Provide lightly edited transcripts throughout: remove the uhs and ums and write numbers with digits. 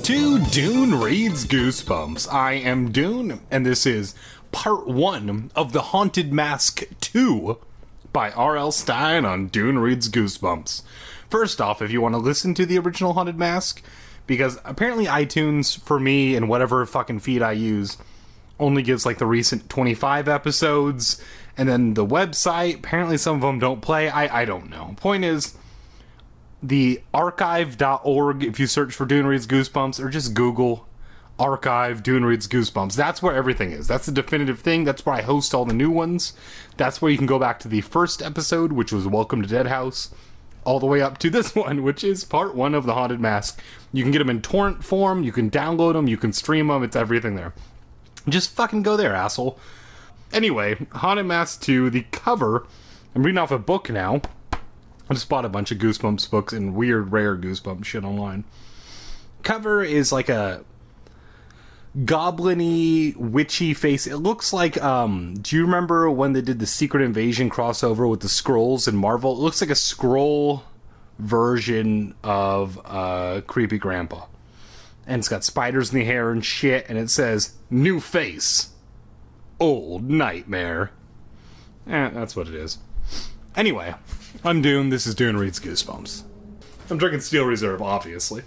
to Dune Reads Goosebumps. I am Dune, and this is part 1 of The Haunted Mask 2 by R.L. Stine on Dune Reads Goosebumps. First off, if you want to listen to the original Haunted Mask, because apparently iTunes, for me, and whatever fucking feed I use, only gives like the recent 25 episodes, and then the website, apparently some of them don't play. I don't know. Point is, the archive.org, if you search for Dune Reads Goosebumps, or just Google archive Dune Reads Goosebumps, that's where everything is. That's the definitive thing. That's where I host all the new ones. That's where you can go back to the first episode, which was Welcome to Dead House, all the way up to this one, which is part 1 of The Haunted Mask. You can get them in torrent form, you can download them, you can stream them, it's everything there. Just fucking go there, asshole. Anyway, Haunted Mask 2, the cover, I'm reading off a book now. I just bought a bunch of Goosebumps books and weird, rare Goosebumps shit online. Cover is like a goblin-y, witchy face. It looks like, do you remember when they did the Secret Invasion crossover with the Skrulls in Marvel? It looks like a Skrull version of Creepy Grandpa. And it's got spiders in the hair and shit, and it says, "New face. Old nightmare." That's what it is. Anyway, I'm Dune. This is Dune Reads Goosebumps. I'm drinking Steel Reserve, obviously.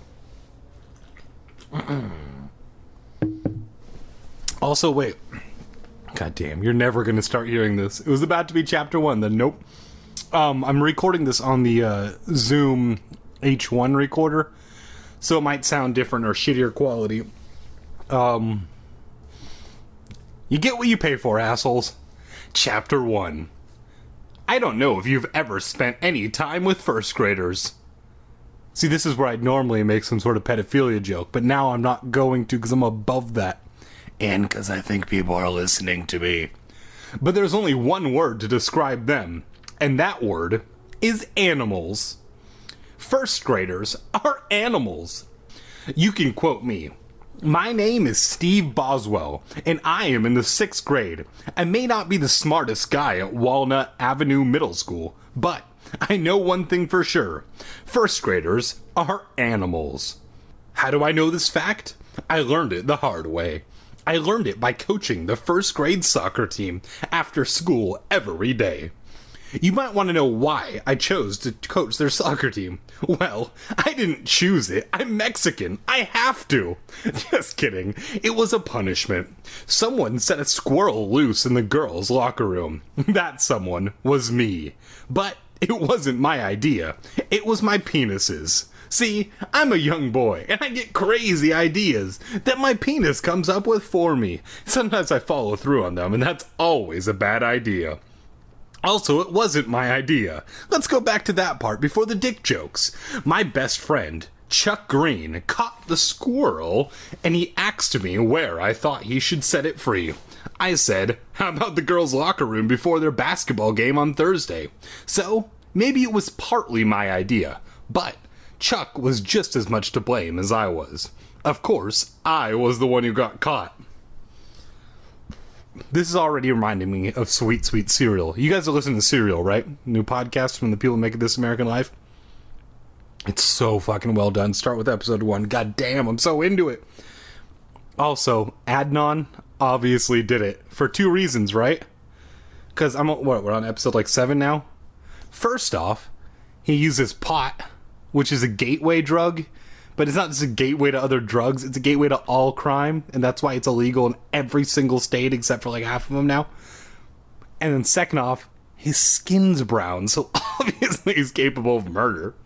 Also, wait. God damn, you're never going to start hearing this. It was about to be chapter 1, then nope. I'm recording this on the Zoom H1 recorder, so it might sound different or shittier quality. You get what you pay for, assholes. Chapter 1. I don't know if you've ever spent any time with first graders. See, this is where I'd normally make some sort of pedophilia joke, but now I'm not going to because I'm above that. And because I think people are listening to me. But there's only one word to describe them, and that word is animals. First graders are animals. You can quote me. My name is Steve Boswell, and I am in the 6th grade. I may not be the smartest guy at Walnut Avenue Middle School, but I know one thing for sure. First graders are animals. How do I know this fact? I learned it the hard way. I learned it by coaching the 1st grade soccer team after school every day. You might want to know why I chose to coach their soccer team. Well, I didn't choose it. I'm Mexican. I have to. Just kidding. It was a punishment. Someone set a squirrel loose in the girls' locker room. That someone was me. But it wasn't my idea. It was my penis's. See, I'm a young boy, and I get crazy ideas that my penis comes up with for me. Sometimes I follow through on them, and that's always a bad idea. Also, it wasn't my idea. Let's go back to that part before the dick jokes. My best friend, Chuck Green, caught the squirrel, and he asked me where I thought he should set it free. I said, how about the girls' locker room before their basketball game on Thursday? So, maybe it was partly my idea, but Chuck was just as much to blame as I was. Of course, I was the one who got caught. This is already reminding me of Sweet Sweet Cereal. You guys are listening to Cereal, right? New podcast from the people making This American Life. It's so fucking well done. Start with episode 1. God damn, I'm so into it. Also, Adnan obviously did it. For 2 reasons, right? Because we're on episode like 7 now? First off, he uses pot, which is a gateway drug. But it's not just a gateway to other drugs, it's a gateway to all crime, and that's why it's illegal in every single state except for like half of them now. And then second off, his skin's brown, so obviously he's capable of murder.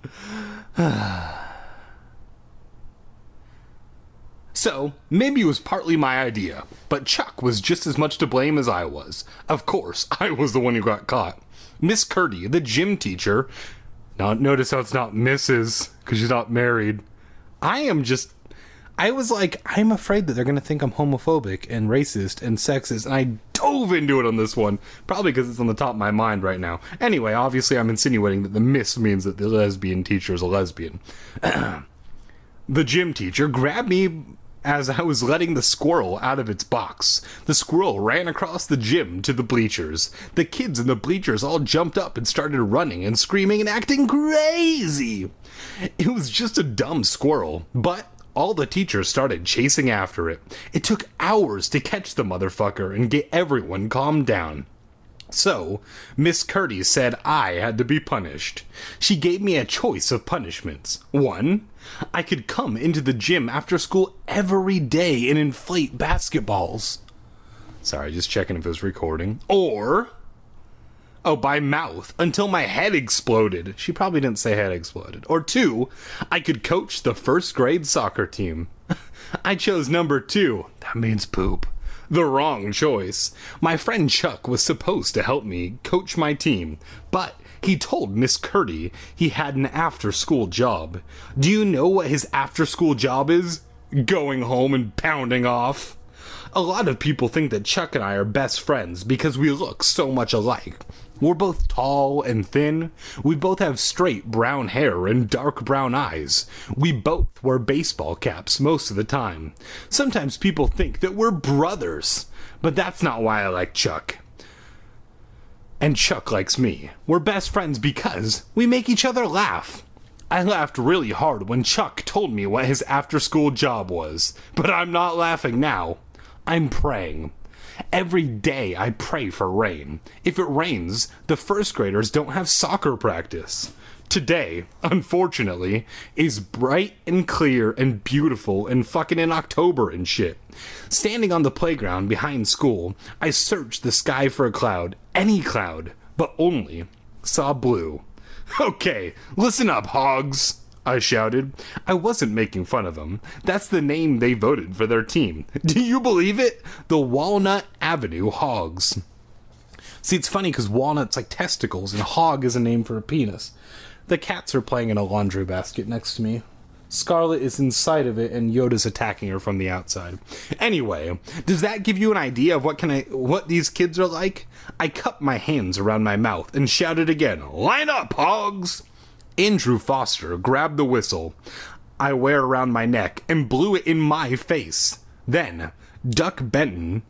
So, maybe it was partly my idea, but Chuck was just as much to blame as I was. Of course, I was the one who got caught. Miss Curdy, the gym teacher, now notice how it's not Mrs., because she's not married. I was like, I'm afraid that they're going to think I'm homophobic and racist and sexist, and I dove into it on this one, probably because it's on the top of my mind right now. Anyway, obviously I'm insinuating that the miss means that the lesbian teacher is a lesbian. The gym teacher grabbed me as I was letting the squirrel out of its box. The squirrel ran across the gym to the bleachers. The kids in the bleachers all jumped up and started running and screaming and acting crazy. It was just a dumb squirrel, but All the teachers started chasing after it. It took hours to catch the motherfucker and get everyone calmed down. So, Miss Curdie said I had to be punished. She gave me a choice of punishments. 1, I could come into the gym after school every day and inflate basketballs. Sorry, just checking if it was recording. Or, by mouth, until my head exploded. She probably didn't say head exploded. Or 2, I could coach the first grade soccer team. I chose number 2. That means poop. The wrong choice. My friend Chuck was supposed to help me coach my team, but he told Miss Curdie he had an after-school job. Do you know what his after-school job is? Going home and pounding off. A lot of people think that Chuck and I are best friends because we look so much alike. We're both tall and thin. We both have straight brown hair and dark brown eyes. We both wear baseball caps most of the time. Sometimes people think that we're brothers, but that's not why I like Chuck. And Chuck likes me. We're best friends because we make each other laugh. I laughed really hard when Chuck told me what his after-school job was, but I'm not laughing now. I'm praying. Every day I pray for rain. If it rains, the first graders don't have soccer practice. Today, unfortunately, is bright and clear and beautiful and fucking in October and shit. Standing on the playground behind school, I searched the sky for a cloud, any cloud, but only saw blue. Okay, listen up, hogs, I shouted. I wasn't making fun of them. That's the name they voted for their team. Do you believe it? The Walnut Avenue Hogs. See, it's funny because walnut's like testicles and hog is a name for a penis. The cats are playing in a laundry basket next to me. Scarlet is inside of it and Yoda's attacking her from the outside. Anyway, does that give you an idea of what these kids are like? I cupped my hands around my mouth and shouted again, "Line up, hogs!" Andrew Foster grabbed the whistle I wear around my neck and blew it in my face. Then, Duck Benton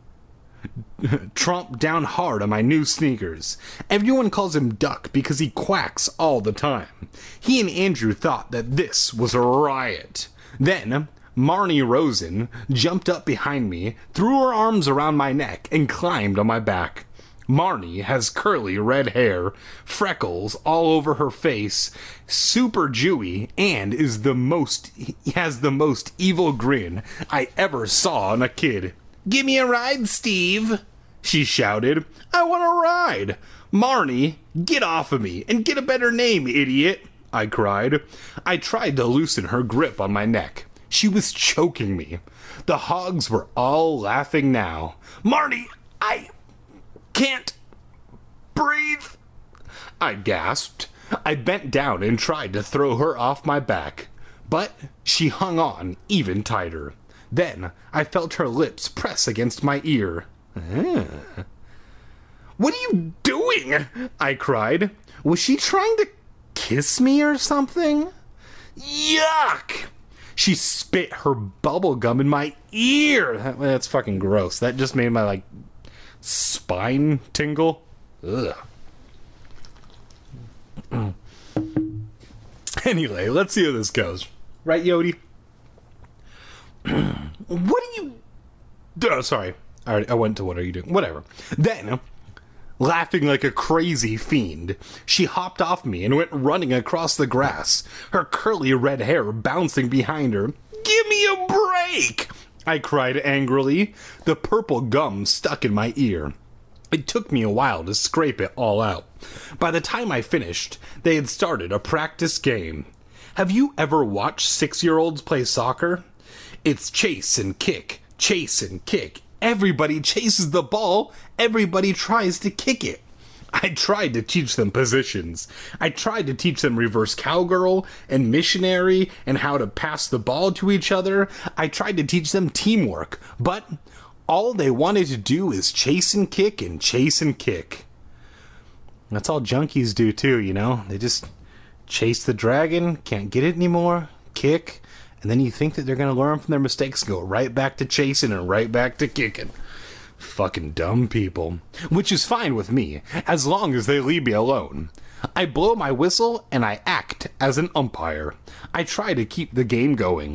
tromped down hard on my new sneakers. Everyone calls him Duck because he quacks all the time. He and Andrew thought that this was a riot. Then, Marnie Rosen jumped up behind me, threw her arms around my neck, and climbed on my back. Marnie has curly red hair, freckles all over her face, super Jewy, and has the most evil grin I ever saw on a kid. "Give me a ride, Steve," she shouted. "I want a ride." "Marnie, get off of me and get a better name, idiot," I cried. I tried to loosen her grip on my neck. She was choking me. The hogs were all laughing now. "Marnie, I can't breathe," I gasped. I bent down and tried to throw her off my back, but she hung on even tighter. Then I felt her lips press against my ear. "What are you doing?" I cried. Was she trying to kiss me or something? Yuck! She spit her bubble gum in my ear. That's fucking gross. That just made my, spine tingle. Ugh. Anyway, let's see how this goes. Right, Yodi? What are you... Oh, sorry. I went to what are you doing? Whatever. Then, laughing like a crazy fiend, she hopped off me and went running across the grass, her curly red hair bouncing behind her. "Give me a break!" I cried angrily. The purple gum stuck in my ear. It took me a while to scrape it all out. By the time I finished, they had started a practice game. Have you ever watched 6-year-olds play soccer? It's chase and kick, chase and kick. Everybody chases the ball, everybody tries to kick it. I tried to teach them positions. I tried to teach them reverse cowgirl and missionary and how to pass the ball to each other. I tried to teach them teamwork, but all they wanted to do is chase and kick and chase and kick. That's all junkies do too, you know? They just chase the dragon, can't get it anymore, kick, and then you think that they're going to learn from their mistakes, go right back to chasing and right back to kicking. Fucking dumb people. Which is fine with me, as long as they leave me alone. I blow my whistle and I act as an umpire. I try to keep the game going.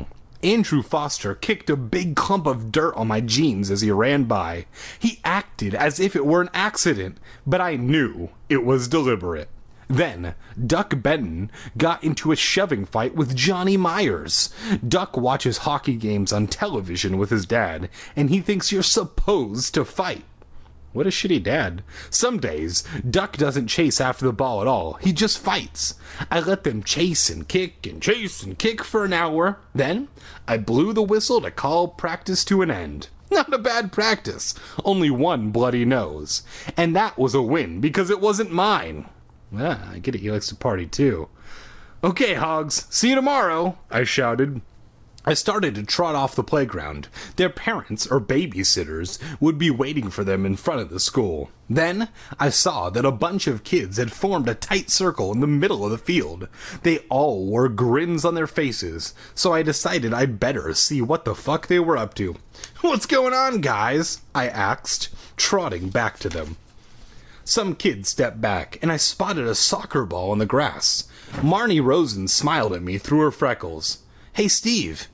Andrew Foster kicked a big clump of dirt on my jeans as he ran by. He acted as if it were an accident, but I knew it was deliberate. Then, Duck Benton got into a shoving fight with Johnny Myers. Duck watches hockey games on television with his dad, and he thinks you're supposed to fight. What a shitty dad. Some days, Duck doesn't chase after the ball at all. He just fights. I let them chase and kick for an hour. Then, I blew the whistle to call practice to an end. Not a bad practice. Only one bloody nose. And that was a win because it wasn't mine. Ah, I get it. He likes to party too. Okay, Hogs. See you tomorrow, I shouted. I started to trot off the playground. Their parents, or babysitters, would be waiting for them in front of the school. Then, I saw that a bunch of kids had formed a tight circle in the middle of the field. They all wore grins on their faces, so I decided I'd better see what the fuck they were up to. What's going on, guys? I asked, trotting back to them. Some kids stepped back, and I spotted a soccer ball on the grass. Marnie Rosen smiled at me through her freckles. Hey, Steve.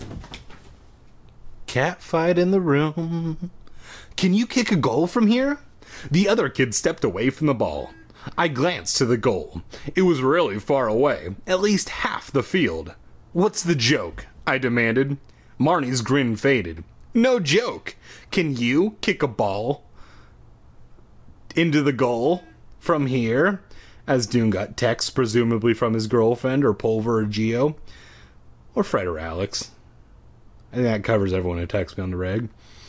Catfight in the room. Can you kick a goal from here? The other kid stepped away from the ball. I glanced to the goal. It was really far away, at least half the field. What's the joke? I demanded. Marnie's grin faded. No joke. Can you kick a ball into the goal from here? As Dune got text, presumably from his girlfriend, or Pulver, or Geo. Or Fred or Alex. I think that covers everyone who texts me on the reg.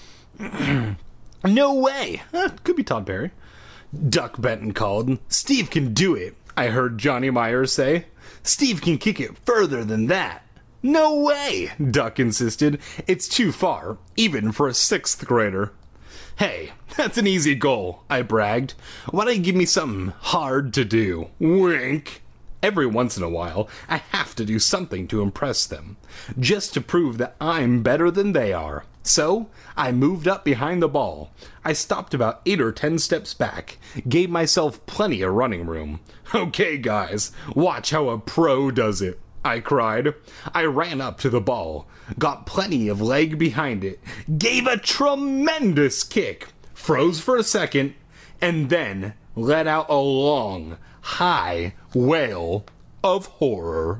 No way! Could be Todd Perry. Duck Benton called. Steve can do it, I heard Johnny Myers say. Steve can kick it further than that. No way, Duck insisted. It's too far, even for a 6th grader. Hey, that's an easy goal, I bragged. Why don't you give me something hard to do? Wink. Every once in a while, I have to do something to impress them, just to prove that I'm better than they are. So, I moved up behind the ball. I stopped about 8 or 10 steps back, gave myself plenty of running room. Okay, guys, watch how a pro does it, I cried. I ran up to the ball, got plenty of leg behind it, gave a tremendous kick, froze for a second, and then let out a long, high wail of horror.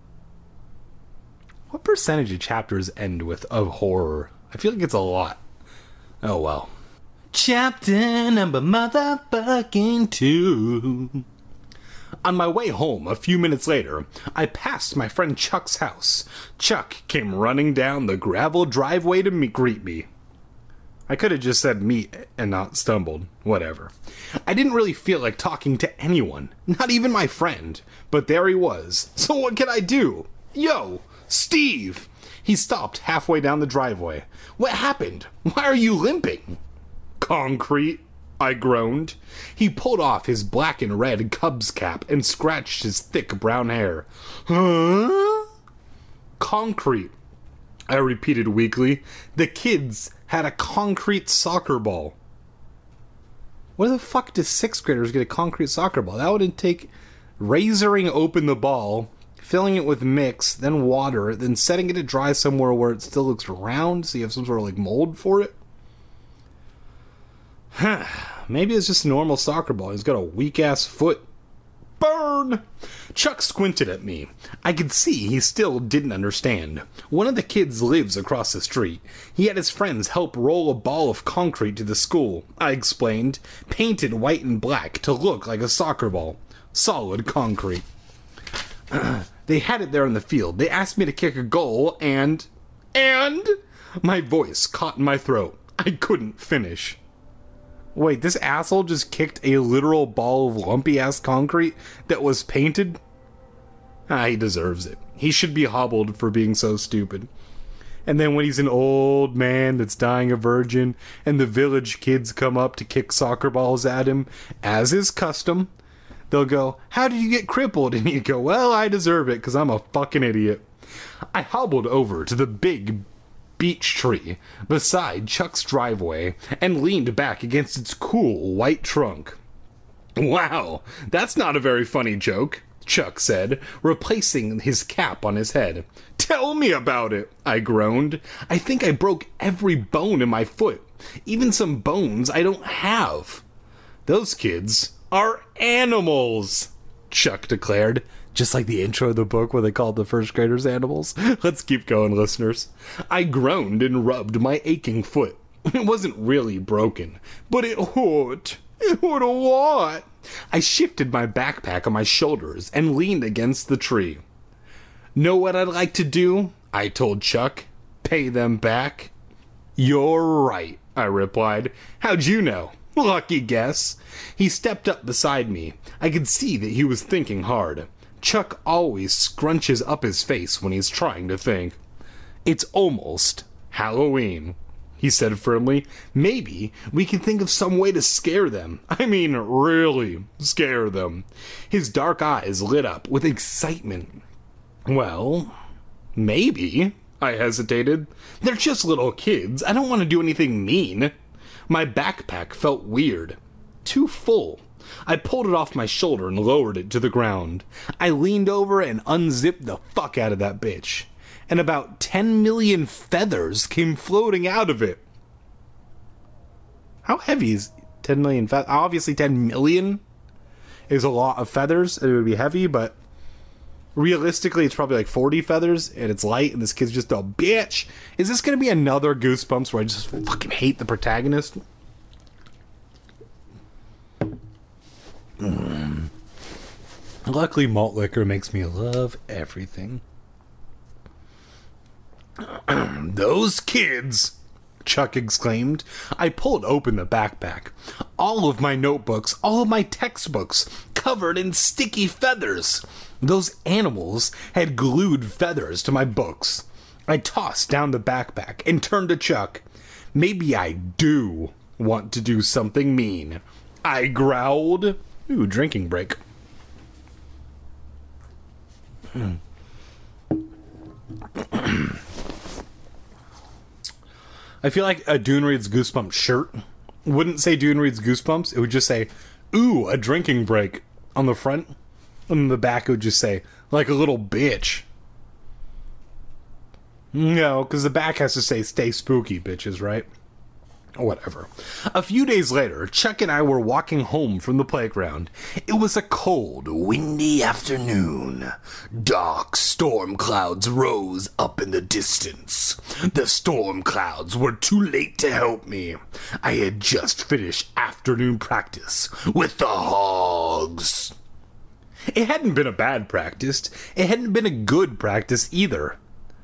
What percentage of chapters end with of horror? I feel like it's a lot. Oh well. Chapter number motherfucking 2. On my way home a few minutes later, I passed my friend Chuck's house. Chuck came running down the gravel driveway to greet me. I could have just said meet and not stumbled. Whatever. I didn't really feel like talking to anyone, not even my friend, but there he was. So what could I do? Yo, Steve! He stopped halfway down the driveway. What happened? Why are you limping? Concrete, I groaned. He pulled off his black and red Cubs cap and scratched his thick brown hair. Huh? Concrete, I repeated weakly. The kids had a concrete soccer ball. Where the fuck do 6th graders get a concrete soccer ball? That would take razoring open the ball, filling it with mix, then water, then setting it to dry somewhere where it still looks round, so you have some sort of like mold for it. Maybe it's just a normal soccer ball. He's got a weak-ass foot. Burn! Chuck squinted at me. I could see he still didn't understand. One of the kids lives across the street. He had his friends help roll a ball of concrete to the school, I explained, painted white and black to look like a soccer ball. Solid concrete. They had it there in the field. They asked me to kick a goal, and... My voice caught in my throat. I couldn't finish. Wait, this asshole just kicked a literal ball of lumpy-ass concrete that was painted? He deserves it. He should be hobbled for being so stupid. And then when he's an old man that's dying a virgin, and the village kids come up to kick soccer balls at him, as is custom, they'll go, how did you get crippled? And he'd go, well, I deserve it, because I'm a fucking idiot. I hobbled over to the big beech tree beside Chuck's driveway and leaned back against its cool white trunk. Wow, that's not a very funny joke. Chuck said, replacing his cap on his head. Tell me about it, I groaned. I think I broke every bone in my foot, even some bones I don't have. Those kids are animals, Chuck declared. Just like the intro of the book where they called the first graders animals. Let's keep going, listeners. I groaned and rubbed my aching foot. It wasn't really broken, but it hurt. It hurt a lot. I shifted my backpack on my shoulders and leaned against the tree. Know what I'd like to do? I told Chuck. Pay them back. You're right, I replied. How'd you know? Lucky guess. He stepped up beside me. I could see that he was thinking hard. Chuck always scrunches up his face when he's trying to think. It's almost Halloween, he said firmly. Maybe we can think of some way to scare them. I mean, really scare them. His dark eyes lit up with excitement. Well, maybe, I hesitated. They're just little kids. I don't want to do anything mean. My backpack felt weird. Too full. I pulled it off my shoulder and lowered it to the ground. I leaned over and unzipped the fuck out of that bitch. And about 10 million feathers came floating out of it. How heavy is 10 million feathers? Obviously 10 million is a lot of feathers. It would be heavy, but realistically it's probably like 40 feathers and it's light and this kid's just a bitch. Is this going to be another Goosebumps where I just fucking hate the protagonist? Luckily, malt liquor makes me love everything. Those kids, Chuck exclaimed. I pulled open the backpack. All of my notebooks, all of my textbooks, covered in sticky feathers. Those animals had glued feathers to my books. I tossed down the backpack and turned to Chuck. Maybe I do want to do something mean, I growled. Ooh, drinking break. I feel like a Dune Reads Goosebumps shirt wouldn't say Dune Reads Goosebumps. It would just say, ooh, a drinking break on the front. And the back it would just say, like a little bitch. No, because the back has to say, stay spooky, bitches, right? Whatever. A few days later, Chuck and I were walking home from the playground. It was a cold, windy afternoon. Dark storm clouds rose up in the distance. The storm clouds were too late to help me. I had just finished afternoon practice with the Hogs. It hadn't been a bad practice. It hadn't been a good practice either.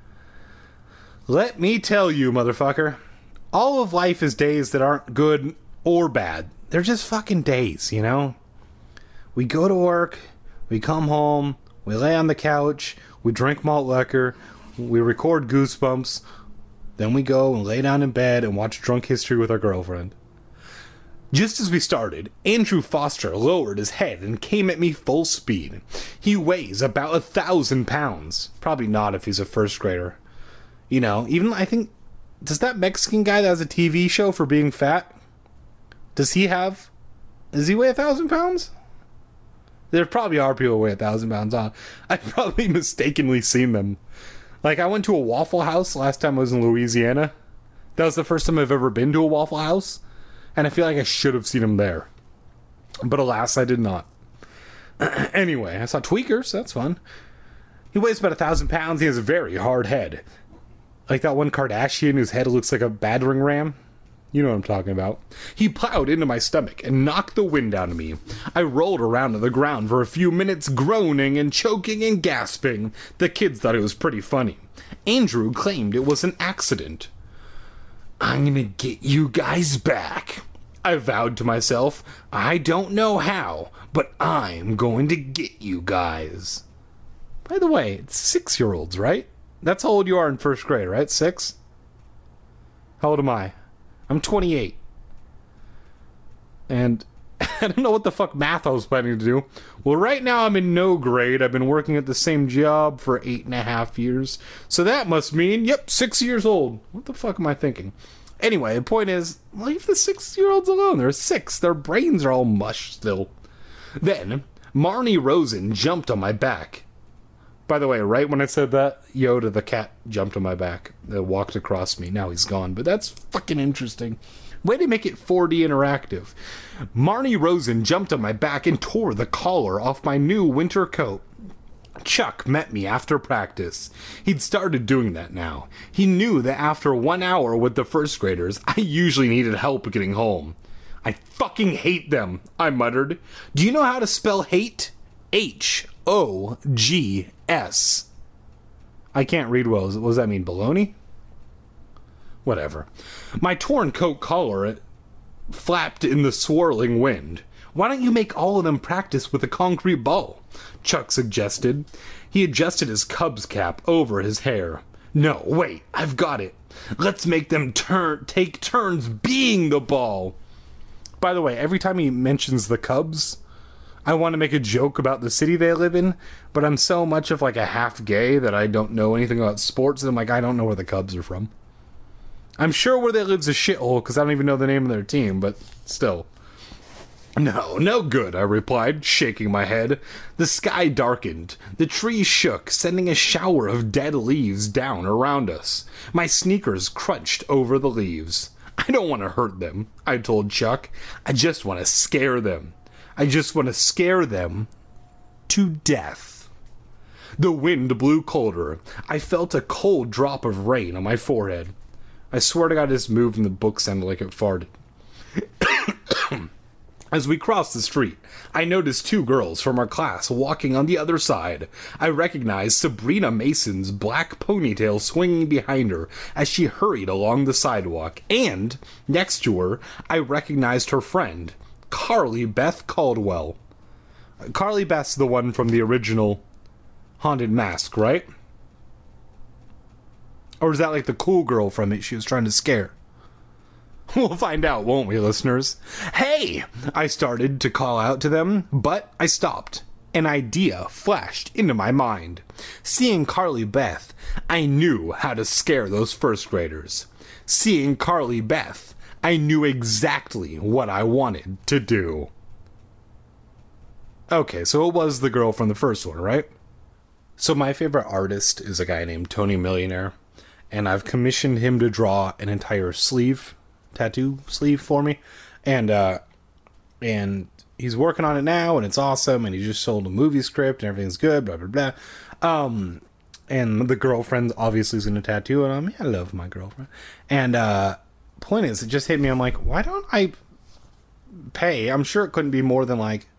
Let me tell you, motherfucker. All of life is days that aren't good or bad. They're just fucking days, you know? We go to work, we come home, we lay on the couch, we drink malt liquor, we record Goosebumps, then we go and lay down in bed and watch Drunk History with our girlfriend. Just as we started, Andrew Foster lowered his head and came at me full speed. He weighs about 1,000 pounds. Probably not if he's a first grader. You know, even I think... Does that Mexican guy that has a TV show for being fat? Does he weigh 1,000 pounds? There probably are people who weigh 1,000 pounds on. I've probably mistakenly seen them. Like, I went to a Waffle House last time I was in Louisiana. That was the first time I've ever been to a Waffle House. And I feel like I should have seen him there. But alas, I did not. Anyway, I saw Tweakers. That's fun. He weighs about 1,000 pounds. He has a very hard head. Like that one Kardashian whose head looks like a battering ram. You know what I'm talking about. He plowed into my stomach and knocked the wind out of me. I rolled around on the ground for a few minutes, groaning and choking and gasping. The kids thought it was pretty funny. Andrew claimed it was an accident. I'm gonna get you guys back, I vowed to myself. I don't know how, but I'm going to get you guys. By the way, it's 6-year-olds, right? That's how old you are in first grade, right? 6? How old am I? I'm 28. And I don't know what the fuck math I was planning to do. Well, right now I'm in no grade. I've been working at the same job for 8.5 years. So that must mean, yep, 6 years old. What the fuck am I thinking? Anyway, the point is, leave the 6-year-olds alone. They're 6. Their brains are all mush still. Then, Marnie Rosen jumped on my back. By the way, right when I said that, Yoda the cat jumped on my back. Walked across me. Now he's gone, but that's fucking interesting. Way to make it 4D interactive. Marnie Rosen jumped on my back and tore the collar off my new winter coat. Chuck met me after practice. He'd started doing that now. He knew that after 1 hour with the first graders, I usually needed help getting home. I fucking hate them, I muttered. Do you know how to spell hate? H-O-G-S. I can't read well. What does that mean, baloney? Whatever. My torn coat collar flapped in the swirling wind. Why don't you make all of them practice with a concrete ball? Chuck suggested. He adjusted his Cubs cap over his hair. No, wait, I've got it. Let's make them take turns being the ball. By the way, every time he mentions the Cubs, I want to make a joke about the city they live in, but I'm so much of like a half gay that I don't know anything about sports, and I'm like, I don't know where the Cubs are from. I'm sure where they live's a shithole, because I don't even know the name of their team, but still. No good, I replied, shaking my head. The sky darkened. The trees shook, sending a shower of dead leaves down around us. My sneakers crunched over the leaves. I don't want to hurt them, I told Chuck. I just want to scare them. I just want to scare them to death. The wind blew colder. I felt a cold drop of rain on my forehead. I swear to God, this moved and the book sounded like it farted. As we crossed the street, I noticed 2 girls from our class walking on the other side. I recognized Sabrina Mason's black ponytail swinging behind her as she hurried along the sidewalk. And, next to her, I recognized her friend, Carly Beth Caldwell. Carly Beth's the one from the original Haunted Mask, right? Or is that like the cool girl from it she was trying to scare? We'll find out, won't we, listeners? Hey! I started to call out to them, but I stopped. An idea flashed into my mind. Seeing Carly Beth, I knew how to scare those first graders. Seeing Carly Beth, I knew exactly what I wanted to do. Okay, so it was the girl from the first one, right? So my favorite artist is a guy named Tony Millionaire, and I've commissioned him to draw an entire tattoo sleeve for me, and he's working on it now, and it's awesome, and he just sold a movie script and everything's good, blah blah blah. And the girlfriend obviously is gonna tattoo it on me. I love my girlfriend. And point is, it just hit me. I'm like, why don't I pay? I'm sure it couldn't be more than like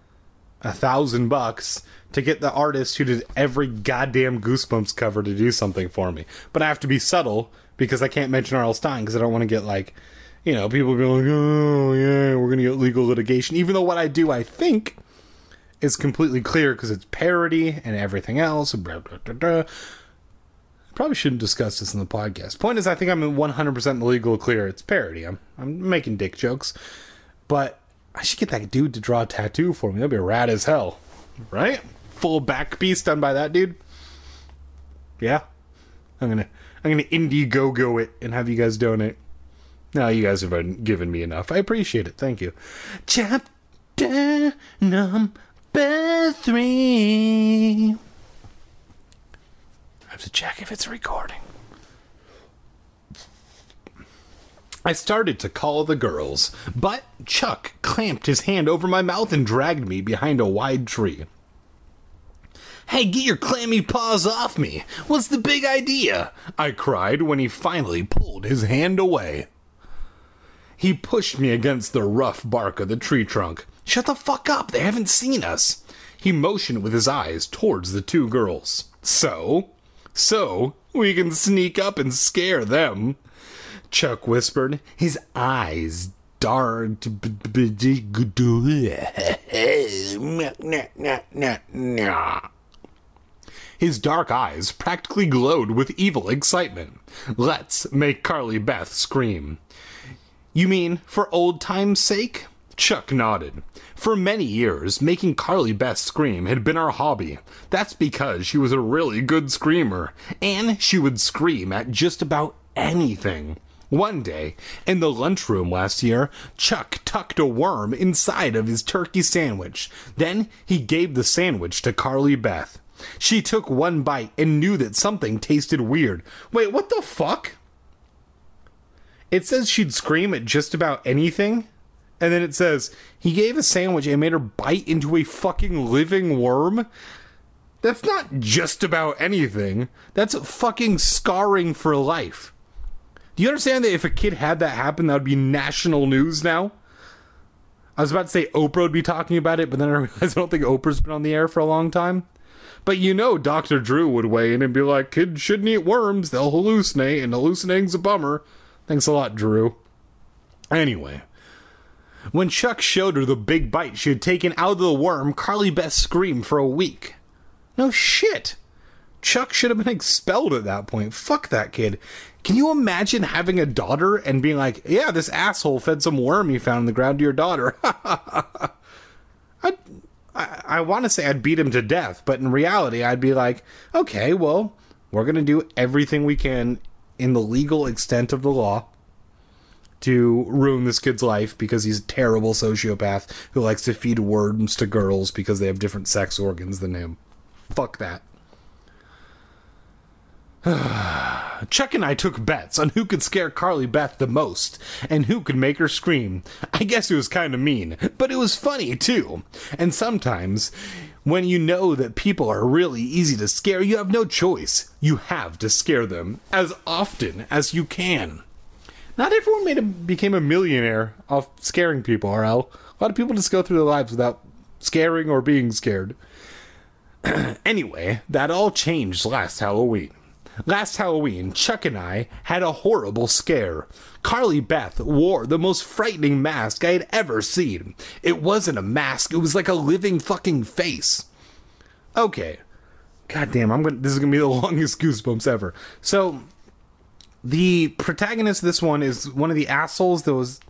$1,000 to get the artist who did every goddamn Goosebumps cover to do something for me. But I have to be subtle because I can't mention R.L. Stine because I don't want to get like, you know, people be like, oh yeah, we're gonna get legal litigation. Even though what I do, I think, is completely clear because it's parody and everything else. Blah, blah, blah, blah. Probably shouldn't discuss this in the podcast. Point is, I think I'm 100% in the legal clear. It's parody. I'm making dick jokes, but I should get that dude to draw a tattoo for me. That'd be rad as hell, right? Full back piece done by that dude. Yeah, I'm gonna Indiegogo it and have you guys donate. No, you guys have given me enough. I appreciate it. Thank you. Chapter number 3. I have to check if it's recording. I started to call the girls, but Chuck clamped his hand over my mouth and dragged me behind a wide tree. Hey, get your clammy paws off me! What's the big idea? I cried when he finally pulled his hand away. He pushed me against the rough bark of the tree trunk. Shut the fuck up, they haven't seen us. He motioned with his eyes towards the 2 girls. So, we can sneak up and scare them, Chuck whispered, his eyes dark. His dark eyes practically glowed with evil excitement. Let's make Carly Beth scream. You mean for old time's sake? Chuck nodded. For many years, making Carly Beth scream had been our hobby. That's because she was a really good screamer, and she would scream at just about anything. One day, in the lunchroom last year, Chuck tucked a worm inside of his turkey sandwich. Then he gave the sandwich to Carly Beth. She took one bite and knew that something tasted weird. Wait, what the fuck? It says she'd scream at just about anything, and then it says, he gave a sandwich and made her bite into a fucking living worm? That's not just about anything. That's fucking scarring for life. Do you understand that if a kid had that happen, that would be national news now? I was about to say Oprah would be talking about it, but then I realized I don't think Oprah's been on the air for a long time. But you know Dr. Drew would weigh in and be like, kids shouldn't eat worms, they'll hallucinate, and hallucinating's a bummer. Thanks a lot, Drew. Anyway, when Chuck showed her the big bite she had taken out of the worm, Carly Beth screamed for a week. No shit. Chuck should have been expelled at that point. Fuck that kid. Can you imagine having a daughter and being like, yeah, this asshole fed some worm you found in the ground to your daughter? I want to say I'd beat him to death, but in reality, I'd be like, okay, well, we're going to do everything we can in the legal extent of the law to ruin this kid's life because he's a terrible sociopath who likes to feed worms to girls because they have different sex organs than him. Fuck that. Chuck and I took bets on who could scare Carly Beth the most and who could make her scream. I guess it was kind of mean, but it was funny too. And sometimes, when you know that people are really easy to scare, you have no choice. You have to scare them as often as you can. Not everyone became a millionaire off scaring people, RL. A lot of people just go through their lives without scaring or being scared. Anyway, that all changed last Halloween. Last Halloween, Chuck and I had a horrible scare. Carly Beth wore the most frightening mask I had ever seen. It wasn't a mask, it was like a living fucking face. Okay. Goddamn, this is gonna be the longest Goosebumps ever. So, the protagonist of this one is one of the assholes that was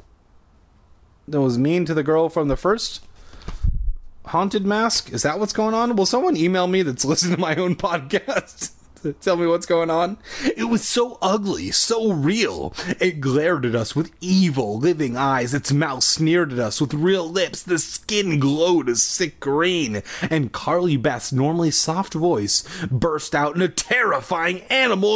mean to the girl from the first Haunted Mask. Is that what's going on? Will someone email me that's listening to my own podcast? Tell me what's going on. It was so ugly, so real. It glared at us with evil, living eyes. Its mouth sneered at us with real lips. The skin glowed a sick green. And Carly Beth's normally soft voice burst out in a terrifying animal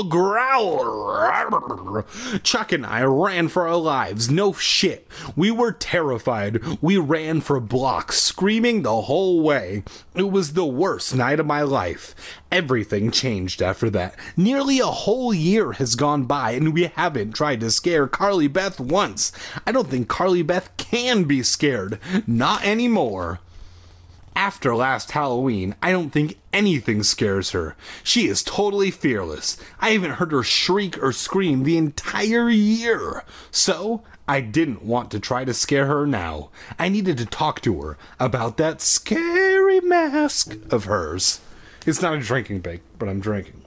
growl. Chuck and I ran for our lives. No shit. We were terrified. We ran for blocks, screaming the whole way. It was the worst night of my life. Everything changed after that. Nearly a whole year has gone by and we haven't tried to scare Carly Beth once. I don't think Carly Beth can be scared. Not anymore. After last Halloween, I don't think anything scares her. She is totally fearless. I haven't heard her shriek or scream the entire year. So, I didn't want to try to scare her now. I needed to talk to her about that scary mask of hers. It's not a drinking bake, but I'm drinking.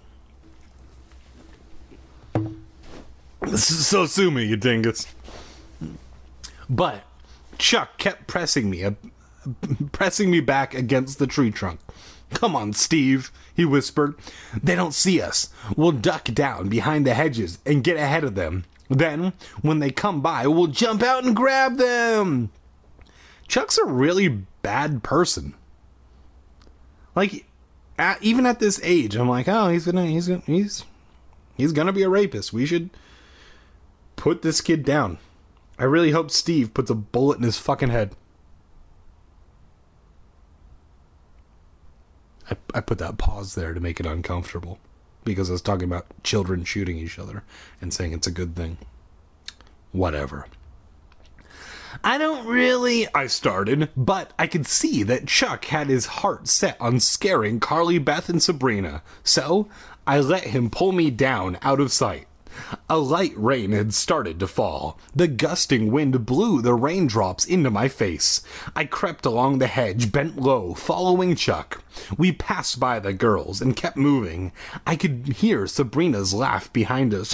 So sue me, you dingus. But Chuck kept pressing me back against the tree trunk. Come on, Steve, he whispered. They don't see us. We'll duck down behind the hedges and get ahead of them. Then, when they come by, we'll jump out and grab them. Chuck's a really bad person. Like, even at this age, I'm like, oh, he's gonna be a rapist. We should put this kid down. I really hope Steve puts a bullet in his fucking head. I put that pause there to make it uncomfortable because I was talking about children shooting each other and saying it's a good thing. Whatever. I started, but I could see that Chuck had his heart set on scaring Carly Beth and Sabrina, so I let him pull me down out of sight. A light rain had started to fall. The gusting wind blew the raindrops into my face. I crept along the hedge, bent low, following Chuck. We passed by the girls and kept moving. I could hear Sabrina's laugh behind us.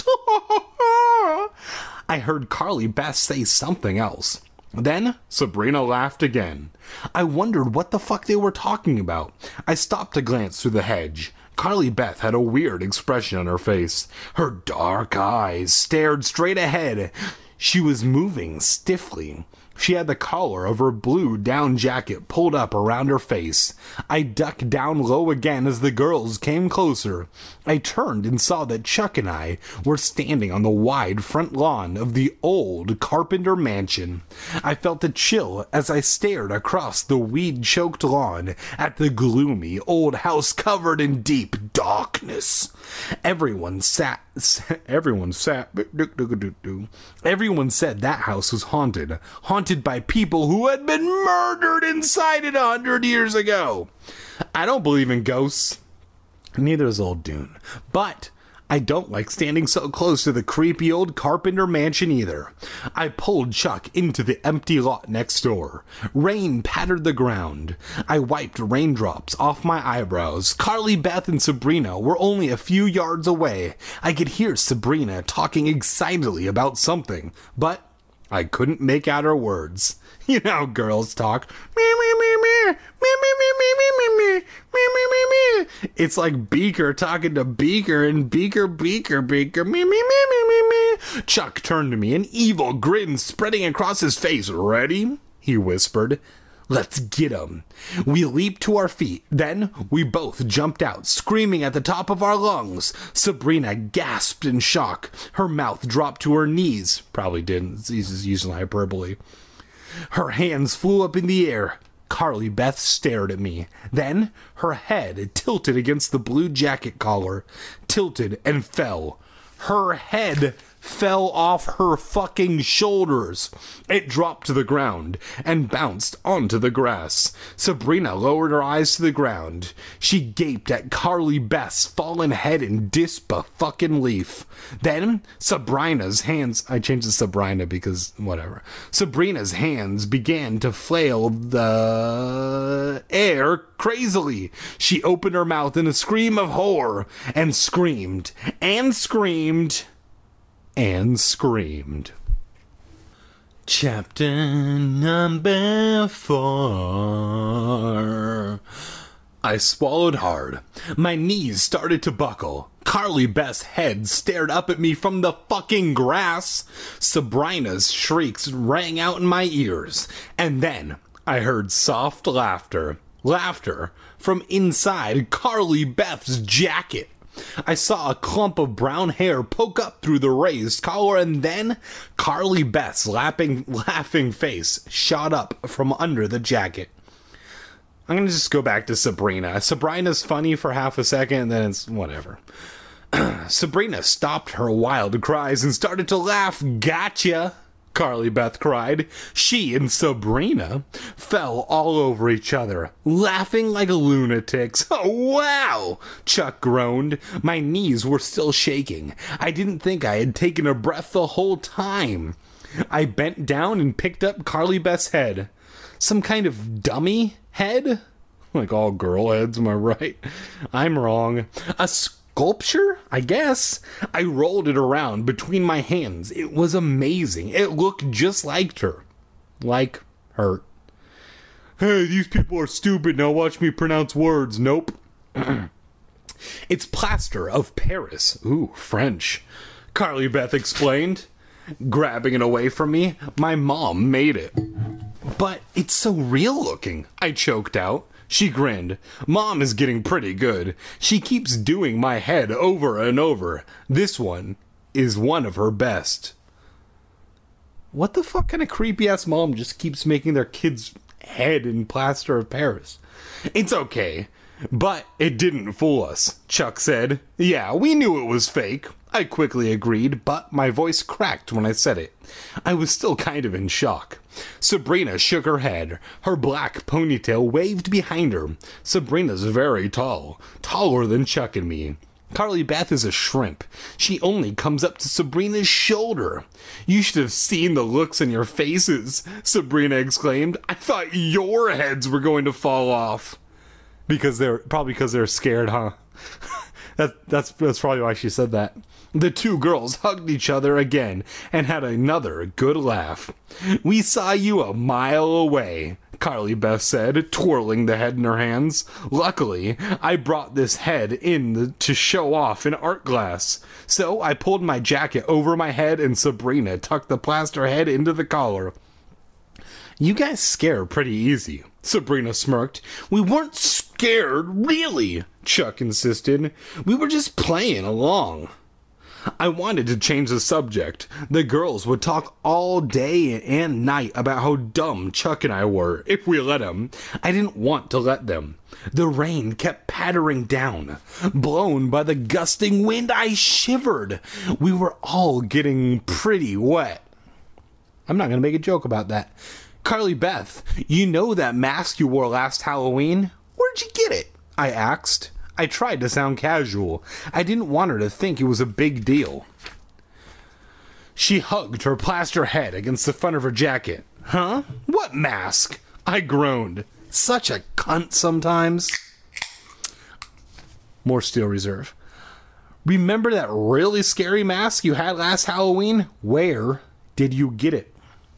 I heard Carly Beth say something else. Then Sabrina laughed again. I wondered what the fuck they were talking about. I stopped to glance through the hedge. Carly Beth had a weird expression on her face. Her dark eyes stared straight ahead. She was moving stiffly. She had the collar of her blue down jacket pulled up around her face. I ducked down low again as the girls came closer. I turned and saw that Chuck and I were standing on the wide front lawn of the old Carpenter mansion. I felt a chill as I stared across the weed-choked lawn at the gloomy old house covered in deep darkness. Everyone said that house was haunted by people who had been murdered inside it 100 years ago. I don't believe in ghosts. Neither does old Dune. But I don't like standing so close to the creepy old Carpenter mansion either. I pulled Chuck into the empty lot next door. Rain pattered the ground. I wiped raindrops off my eyebrows. Carly Beth and Sabrina were only a few yards away. I could hear Sabrina talking excitedly about something, but I couldn't make out her words. You know how girls talk. It's like Beaker talking to Beaker and Beaker. Chuck turned to me, an evil grin spreading across his face. Ready? He whispered. Let's get 'em. We leaped to our feet. Then we both jumped out, screaming at the top of our lungs. Sabrina gasped in shock. Her mouth dropped to her knees. Probably didn't. He's using hyperbole. Her hands flew up in the air. Carly Beth stared at me. Then her head tilted against the blue jacket collar. Tilted and fell. Her head fell off her fucking shoulders. It dropped to the ground and bounced onto the grass. Sabrina lowered her eyes to the ground. She gaped at Carly Beth's fallen head in disbelief. Then Sabrina's hands, I changed to Sabrina because whatever. Sabrina's hands began to flail the air crazily. She opened her mouth in a scream of horror and screamed and screamed and screamed. Chapter number 4. I swallowed hard. My knees started to buckle. Carly Beth's head stared up at me from the fucking grass. Sabrina's shrieks rang out in my ears. And then I heard soft laughter. Laughter from inside Carly Beth's jacket. I saw a clump of brown hair poke up through the raised collar, and then Carly Beth's laughing face shot up from under the jacket. I'm going to just go back to Sabrina. Sabrina's funny for half a second, and then it's whatever. Sabrina stopped her wild cries and started to laugh. Gotcha! Carly Beth cried. She and Sabrina fell all over each other, laughing like lunatics. Oh, wow! Chuck groaned. My knees were still shaking. I didn't think I had taken a breath the whole time. I bent down and picked up Carly Beth's head. Some kind of dummy head? Like all girl heads, am I right? I'm wrong. A sculpture, I guess. I rolled it around between my hands. It was amazing. It looked just like her. Like her. Hey, these people are stupid. Now watch me pronounce words. Nope. It's plaster of Paris. Ooh, French. Carly Beth explained, grabbing it away from me. My mom made it. But it's so real looking, I choked out. She grinned. Mom is getting pretty good. She keeps doing my head over and over. This one is one of her best. What the fuck kind of creepy-ass mom just keeps making their kid's head in plaster of Paris? It's okay, but it didn't fool us, Chuck said. Yeah, we knew it was fake. I quickly agreed, but my voice cracked when I said it. I was still kind of in shock. Sabrina shook her head. Her black ponytail waved behind her. Sabrina's very tall, taller than Chuck and me. Carly Beth is a shrimp. She only comes up to Sabrina's shoulder. You should have seen the looks in your faces, Sabrina exclaimed. I thought your heads were going to fall off. Because they're scared, huh? That's probably why she said that. The two girls hugged each other again and had another good laugh. We saw you a mile away, Carly Beth said, twirling the head in her hands. Luckily, I brought this head in to show off in art class. So I pulled my jacket over my head and Sabrina tucked the plaster head into the collar. You guys scare pretty easy, Sabrina smirked. We weren't scared, really, Chuck insisted. We were just playing along. I wanted to change the subject. The girls would talk all day and night about how dumb Chuck and I were, if we let them. I didn't want to let them. The rain kept pattering down. Blown by the gusting wind, I shivered. We were all getting pretty wet. I'm not going to make a joke about that. Carly Beth, you know that mask you wore last Halloween? Where'd you get it? I asked. I tried to sound casual. I didn't want her to think it was a big deal. She hugged her plaster head against the front of her jacket. Huh? What mask? I groaned. Such a cunt sometimes. More Steel Reserve. Remember that really scary mask you had last Halloween? Where did you get it?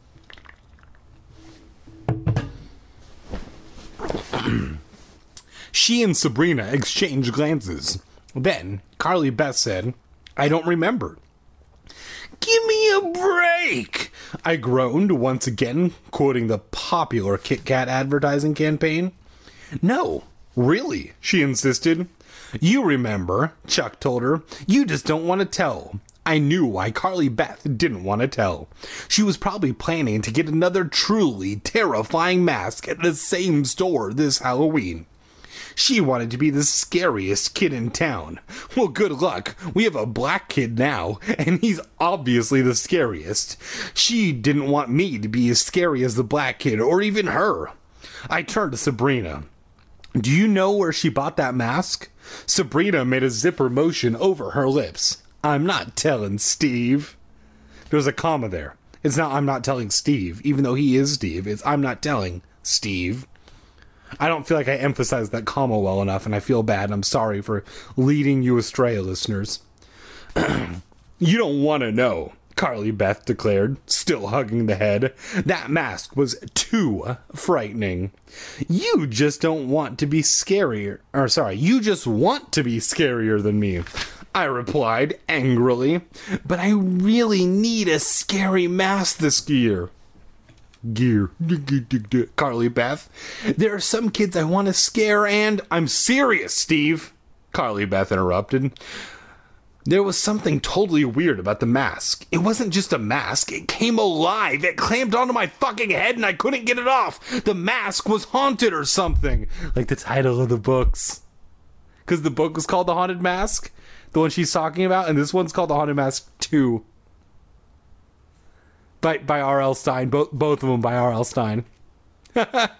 She and Sabrina exchanged glances. Then, Carly Beth said, I don't remember. Give me a break! I groaned once again, quoting the popular Kit Kat advertising campaign. No, really, she insisted. You remember, Chuck told her. You just don't want to tell. I knew why Carly Beth didn't want to tell. She was probably planning to get another truly terrifying mask at the same store this Halloween. She wanted to be the scariest kid in town. Well, good luck. We have a black kid now, and he's obviously the scariest. She didn't want me to be as scary as the black kid, or even her. I turned to Sabrina. Do you know where she bought that mask? Sabrina made a zipper motion over her lips. I'm not telling Steve. There's a comma there. It's not I'm not telling Steve, even though he is Steve. It's I'm not telling Steve. I don't feel like I emphasized that comma well enough, and I feel bad, and I'm sorry for leading you astray, listeners. You don't want to know, Carly Beth declared, still hugging the head. That mask was too frightening. You just don't want to be scarier. You just want to be scarier than me. I replied angrily. But I really need a scary mask this year. Carly Beth. There are some kids I want to scare and... I'm serious, Steve, Carly Beth interrupted. There was something totally weird about the mask. It wasn't just a mask. It came alive. It clamped onto my fucking head and I couldn't get it off. The mask was haunted or something. Like the title of the books. Because the book was called The Haunted Mask. The one she's talking about. And this one's called The Haunted Mask 2. By R.L. Stein. Both of them by R.L. Stein. Ha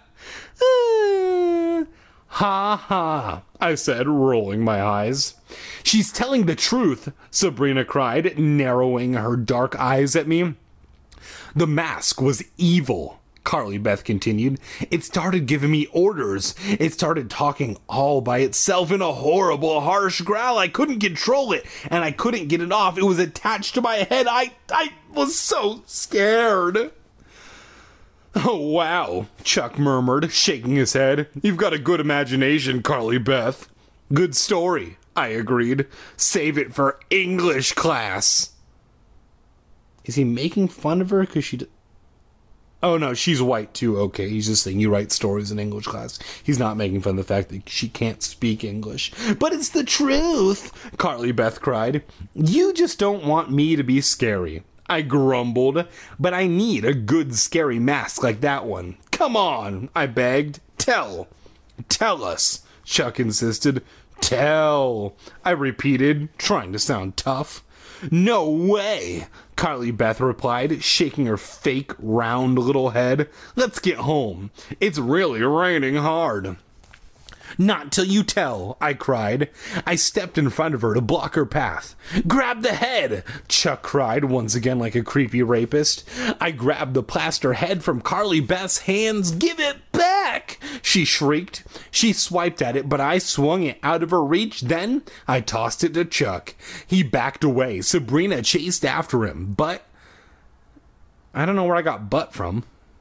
ha, I said, rolling my eyes. She's telling the truth, Sabrina cried, narrowing her dark eyes at me. The mask was evil, Carly Beth continued. It started giving me orders. It started talking all by itself in a horrible, harsh growl. I couldn't control it, and I couldn't get it off. It was attached to my head. I was so scared. Oh, wow, Chuck murmured, shaking his head. You've got a good imagination, Carly Beth. Good story, I agreed. Save it for English class. Is he making fun of her because she... Oh, no, she's white, too. Okay, he's just saying you write stories in English class. He's not making fun of the fact that she can't speak English. But it's the truth, Carly Beth cried. You just don't want me to be scary. I grumbled, but I need a good scary mask like that one. Come on, I begged. Tell us, Chuck insisted. Tell, I repeated, trying to sound tough. No way, Carly Beth replied, shaking her fake round little head. Let's get home. It's really raining hard. Not till you tell, I cried. I stepped in front of her to block her path. Grab the head, Chuck cried once again like a creepy rapist. I grabbed the plaster head from Carly Beth's hands. Give it back, she shrieked. She swiped at it, but I swung it out of her reach. Then I tossed it to Chuck. He backed away. Sabrina chased after him, but... I don't know where I got "but" from.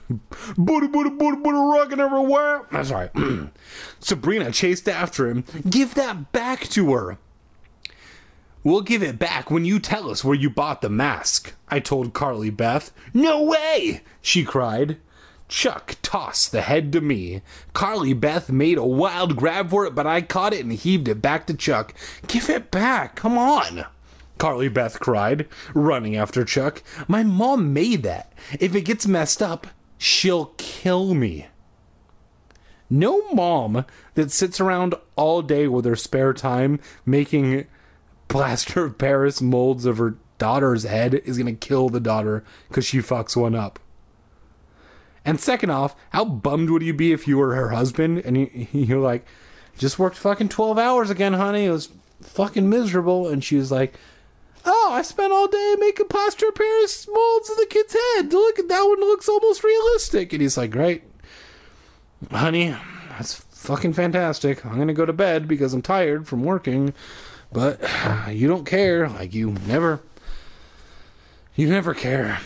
Booty, booty, booty, booty, rocking everywhere. That's right. Sabrina chased after him. Give that back to her. We'll give it back when you tell us where you bought the mask, I told Carly Beth. No way, she cried. Chuck tossed the head to me. Carly Beth made a wild grab for it, but I caught it and heaved it back to Chuck. Give it back, come on, Carly Beth cried, running after Chuck. My mom made that. If it gets messed up, she'll kill me. No mom that sits around all day with her spare time making plaster of Paris molds of her daughter's head is going to kill the daughter because she fucks one up. And second off, how bummed would you be if you were her husband and you're like, just worked fucking 12 hours again, honey. It was fucking miserable. And she was like, oh, I spent all day making plaster of Paris molds of the kid's head. Look at that one, looks almost realistic. And he's like, great, honey, that's fucking fantastic. I'm going to go to bed because I'm tired from working. But you don't care. Like, you never care.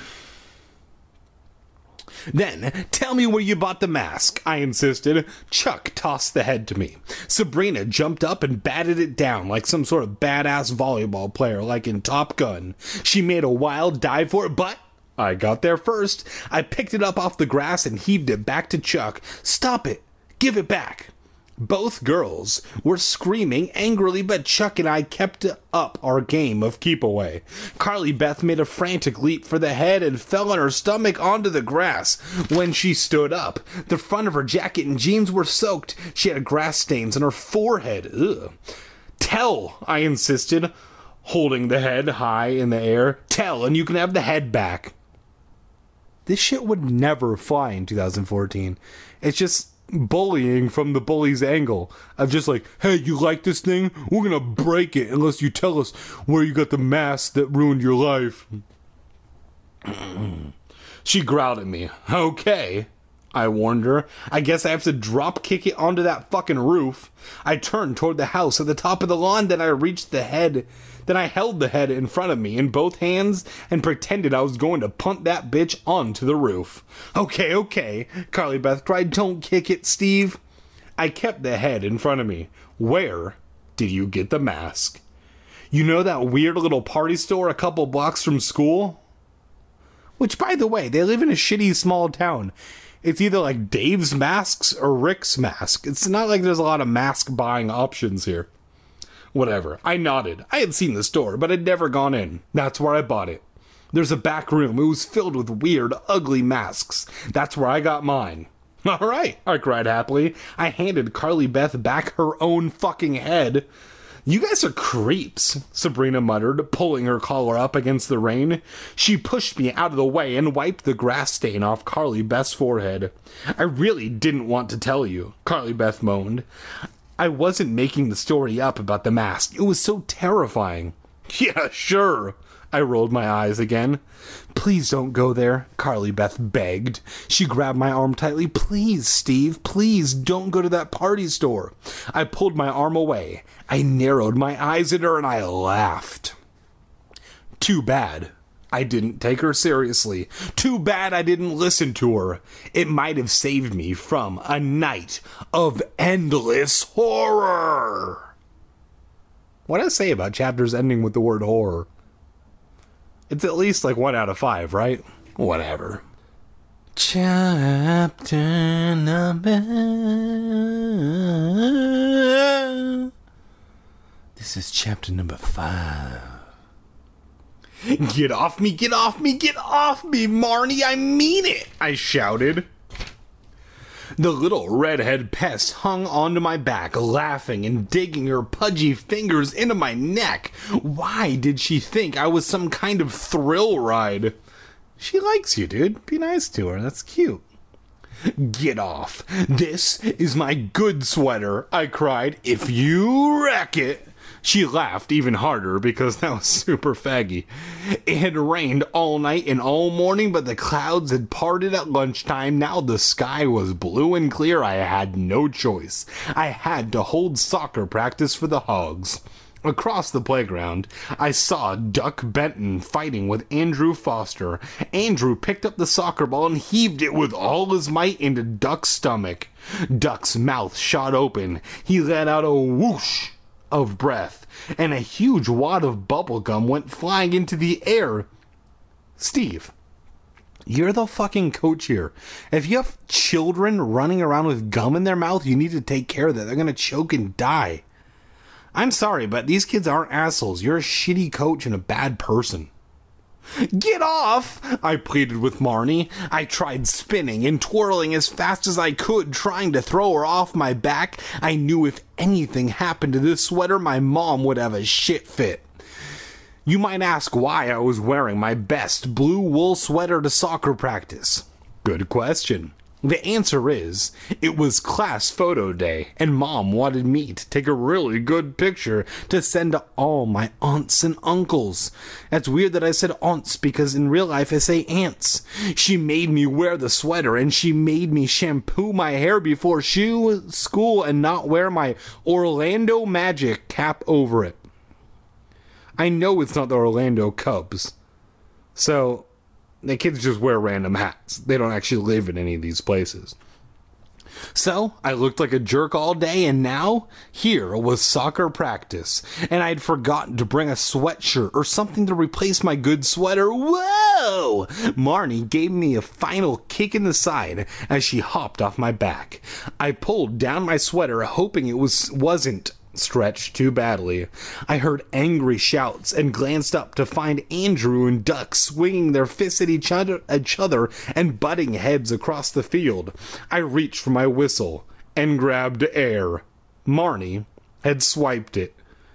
Then, tell me where you bought the mask, I insisted. Chuck tossed the head to me. Sabrina jumped up and batted it down like some sort of badass volleyball player, like in Top Gun. She made a wild dive for it, but I got there first. I picked it up off the grass and heaved it back to Chuck. Stop it! Give it back! Both girls were screaming angrily, but Chuck and I kept up our game of keep away. Carly Beth made a frantic leap for the head and fell on her stomach onto the grass. When she stood up, the front of her jacket and jeans were soaked. She had grass stains on her forehead. Ugh. Tell, I insisted, holding the head high in the air. Tell, and you can have the head back. This shit would never fly in 2014. It's just bullying from the bully's angle of just like, hey, you like this thing? We're gonna break it unless you tell us where you got the mask that ruined your life. She growled at me. Okay, I warned her. I guess I have to drop kick it onto that fucking roof. I turned toward the house at the top of the lawn. Then I reached the head. Then I held the head in front of me in both hands and pretended I was going to punt that bitch onto the roof. Okay, Carly Beth cried. Don't kick it, Steve. I kept the head in front of me. Where did you get the mask? You know that weird little party store a couple blocks from school? Which, by the way, they live in a shitty small town. It's either like Dave's Masks or Rick's Mask. It's not like there's a lot of mask buying options here. Whatever. I nodded. I had seen the store, but had never gone in. That's where I bought it. There's a back room. It was filled with weird, ugly masks. That's where I got mine. All right, I cried happily. I handed Carly Beth back her own fucking head. You guys are creeps, Sabrina muttered, pulling her collar up against the rain. She pushed me out of the way and wiped the grass stain off Carly Beth's forehead. I really didn't want to tell you, Carly Beth moaned. I wasn't making the story up about the mask. It was so terrifying. Yeah, sure. I rolled my eyes again. Please don't go there, Carly Beth begged. She grabbed my arm tightly. Please, Steve, please don't go to that party store. I pulled my arm away. I narrowed my eyes at her and I laughed. Too bad I didn't take her seriously. Too bad I didn't listen to her. It might have saved me from a night of endless horror. What did I say about chapters ending with the word horror? It's at least like 1 out of 5, right? Whatever. Chapter number... This is chapter number 5. Get off me, get off me, get off me, Marnie, I mean it, I shouted. The little redhead pest hung onto my back, laughing and digging her pudgy fingers into my neck. Why did she think I was some kind of thrill ride? She likes you, dude. Be nice to her, that's cute. Get off. This is my good sweater, I cried. If you wreck it... She laughed even harder because that was super faggy. It had rained all night and all morning, but the clouds had parted at lunchtime. Now the sky was blue and clear. I had no choice. I had to hold soccer practice for the Hogs. Across the playground, I saw Duck Benton fighting with Andrew Foster. Andrew picked up the soccer ball and heaved it with all his might into Duck's stomach. Duck's mouth shot open. He let out a whoosh of breath, and a huge wad of bubble gum went flying into the air. Steve, you're the fucking coach here. If you have children running around with gum in their mouth, you need to take care of that. They're going to choke and die. I'm sorry, but these kids aren't assholes. You're a shitty coach and a bad person. Get off! I pleaded with Marnie. I tried spinning and twirling as fast as I could, trying to throw her off my back. I knew if anything happened to this sweater, my mom would have a shit fit. You might ask why I was wearing my best blue wool sweater to soccer practice. Good question. The answer is, it was class photo day, and Mom wanted me to take a really good picture to send to all my aunts and uncles. That's weird that I said aunts, because in real life I say aunts. She made me wear the sweater, and she made me shampoo my hair before school and not wear my Orlando Magic cap over it. I know it's not the Orlando Cubs, so the kids just wear random hats. They don't actually live in any of these places. So, I looked like a jerk all day, and now, here was soccer practice, and I'd forgotten to bring a sweatshirt or something to replace my good sweater. Whoa! Marnie gave me a final kick in the side as she hopped off my back. I pulled down my sweater, hoping it wasn't stretched too badly. I heard angry shouts and glanced up to find Andrew and Duck swinging their fists at each other and butting heads across the field. I reached for my whistle and grabbed air. Marnie had swiped it.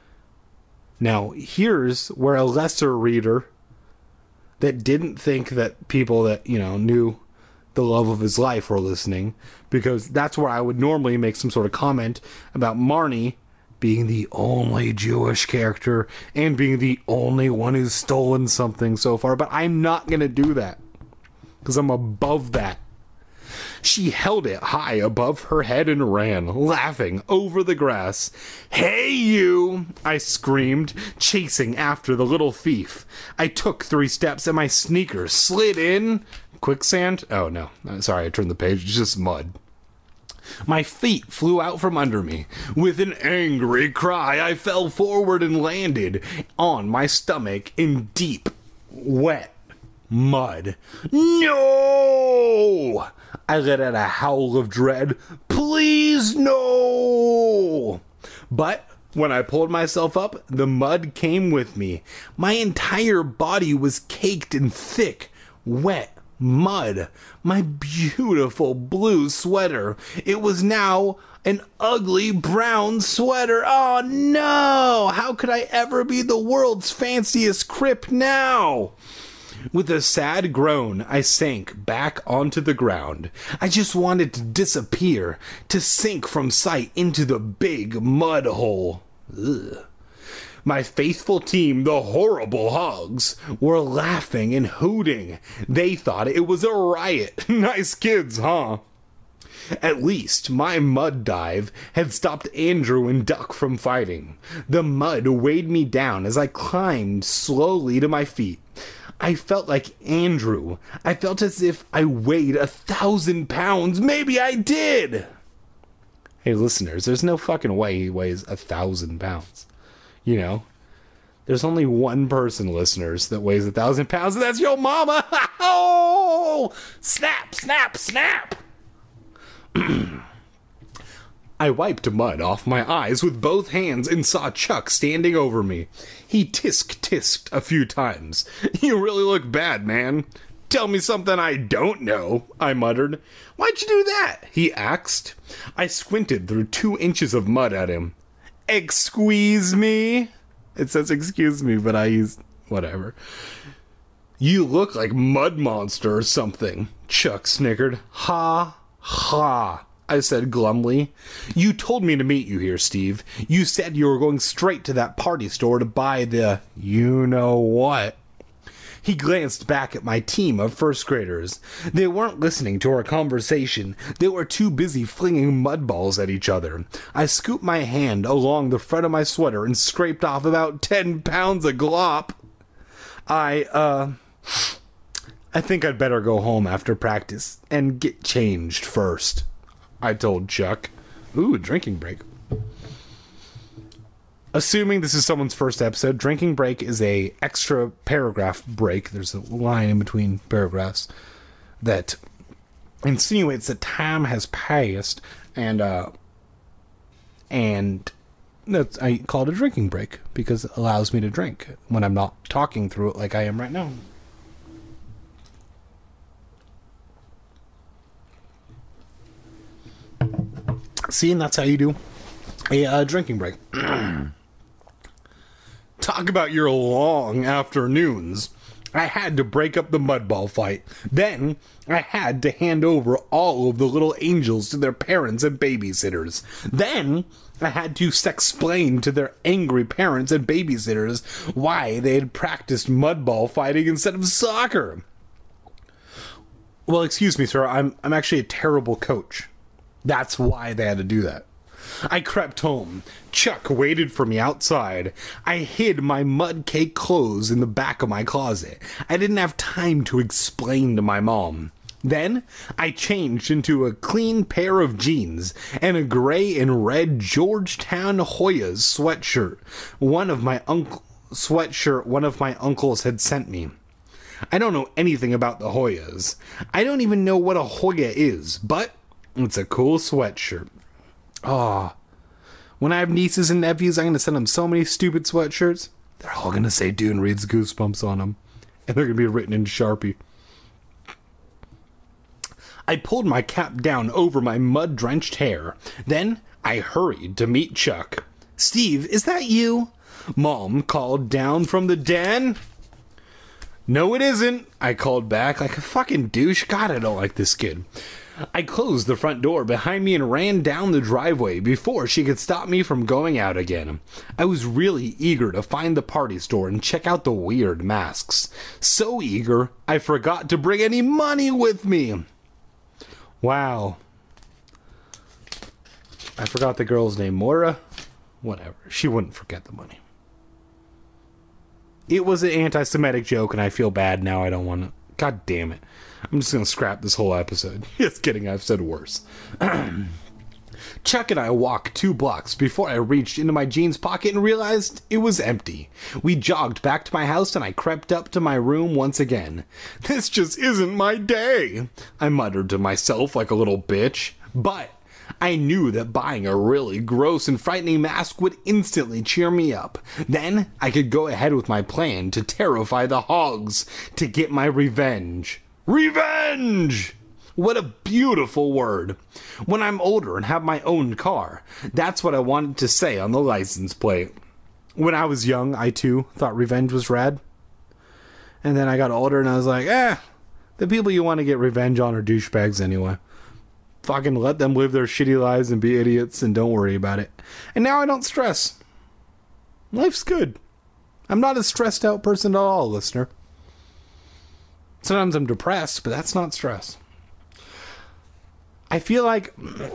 Now, here's where a lesser reader that didn't think that people that, knew the love of his life were listening, because that's where I would normally make some sort of comment about Marnie being the only Jewish character and being the only one who's stolen something so far, but I'm not going to do that because I'm above that. She held it high above her head and ran, laughing, over the grass. "Hey, you!" I screamed, chasing after the little thief. I took 3 steps and my sneakers slid in. Quicksand? Oh, no. Sorry, I turned the page. It's just mud. My feet flew out from under me. With an angry cry, I fell forward and landed on my stomach in deep, wet mud. No! I let out a howl of dread. Please, no! But when I pulled myself up, the mud came with me. My entire body was caked in thick, wet mud. My beautiful blue sweater. It was now an ugly brown sweater. Oh no! How could I ever be the world's fanciest Crip now? With a sad groan, I sank back onto the ground. I just wanted to disappear, to sink from sight into the big mud hole. Ugh. My faithful team, the Horrible Hogs, were laughing and hooting. They thought it was a riot. Nice kids, huh? At least my mud dive had stopped Andrew and Duck from fighting. The mud weighed me down as I climbed slowly to my feet. I felt like Andrew. I felt as if I weighed 1,000 pounds. Maybe I did! Hey, listeners, there's no fucking way he weighs 1,000 pounds. There's only one person, listeners, that weighs 1,000 pounds, and that's your mama. Oh! Snap, snap, snap! I wiped mud off my eyes with both hands and saw Chuck standing over me. He tisk-tisked a few times. "You really look bad, man." "Tell me something I don't know," I muttered. "Why'd you do that?" he asked. I squinted through 2 inches of mud at him. "Excuse me?" It says excuse me, but I use whatever. "You look like Mud Monster or something," Chuck snickered. "Ha, ha," I said glumly. "You told me to meet you here, Steve. You said you were going straight to that party store to buy the you-know-what." He glanced back at my team of first graders. They weren't listening to our conversation. They were too busy flinging mud balls at each other. I scooped my hand along the front of my sweater and scraped off about 10 pounds of glop. I think I'd better go home after practice and get changed first, I told Chuck. Ooh, drinking break. Assuming this is someone's first episode, drinking break is a extra paragraph break. There's a line in between paragraphs that insinuates that time has passed, and that's, I call it a drinking break because it allows me to drink when I'm not talking through it like I am right now. See, and that's how you do a drinking break. Talk about your long afternoons. I had to break up the mudball fight. Then, I had to hand over all of the little angels to their parents and babysitters. Then, I had to explain to their angry parents and babysitters why they had practiced mudball fighting instead of soccer. Well, excuse me, sir, I'm actually a terrible coach. That's why they had to do that. I crept home. Chuck waited for me outside. I hid my mud-caked clothes in the back of my closet. I didn't have time to explain to my mom. Then, I changed into a clean pair of jeans and a gray and red Georgetown Hoyas sweatshirt one of my uncles had sent me. I don't know anything about the Hoyas. I don't even know what a Hoya is, but it's a cool sweatshirt. When I have nieces and nephews, I'm going to send them so many stupid sweatshirts. They're all going to say Dune reads Goosebumps on them. And they're going to be written in Sharpie. I pulled my cap down over my mud-drenched hair. Then I hurried to meet Chuck. Steve, is that you? Mom called down from the den. No, it isn't, I called back like a fucking douche. God, I don't like this kid. I closed the front door behind me and ran down the driveway before she could stop me from going out again. I was really eager to find the party store and check out the weird masks. So eager, I forgot to bring any money with me. Wow. I forgot the girl's name, Moira. Whatever, she wouldn't forget the money. It was an anti-Semitic joke and I feel bad now. I don't want to. God damn it. I'm just going to scrap this whole episode. Just kidding, I've said worse. Chuck and I walked 2 blocks before I reached into my jeans pocket and realized it was empty. We jogged back to my house and I crept up to my room once again. This just isn't my day, I muttered to myself like a little bitch. But I knew that buying a really gross and frightening mask would instantly cheer me up. Then I could go ahead with my plan to terrify the hogs, to get my revenge. Revenge! What a beautiful word. When I'm older and have my own car, that's what I wanted to say on the license plate. When I was young, I too thought revenge was rad. And then I got older and I was like, the people you want to get revenge on are douchebags anyway. Fucking let them live their shitty lives and be idiots and don't worry about it. And now I don't stress. Life's good. I'm not a stressed out person at all, listener. Sometimes I'm depressed, but that's not stress. I feel like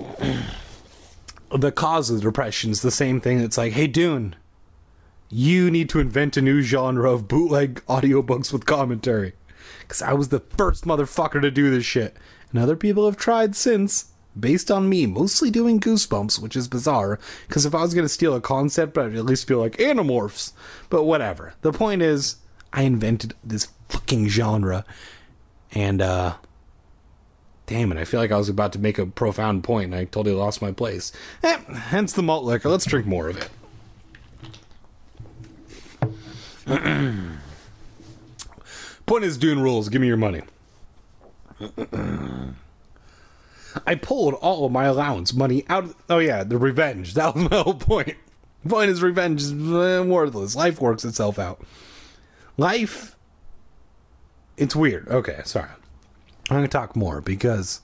the cause of the depression is the same thing. It's like, hey, Dune, you need to invent a new genre of bootleg audiobooks with commentary. Because I was the first motherfucker to do this shit. And other people have tried since, based on me mostly doing Goosebumps, which is bizarre. Because if I was going to steal a concept, I'd at least feel like Animorphs. But whatever. The point is, I invented this fucking genre. And, damn it, I feel like I was about to make a profound point and I totally lost my place. Hence the malt liquor. Let's drink more of it. Point is, Dune rules. Give me your money. I pulled all of my allowance money out of... Oh yeah, the revenge. That was my whole point. The point is, revenge is worthless. Life works itself out. Life... It's weird. Okay, sorry. I'm going to talk more because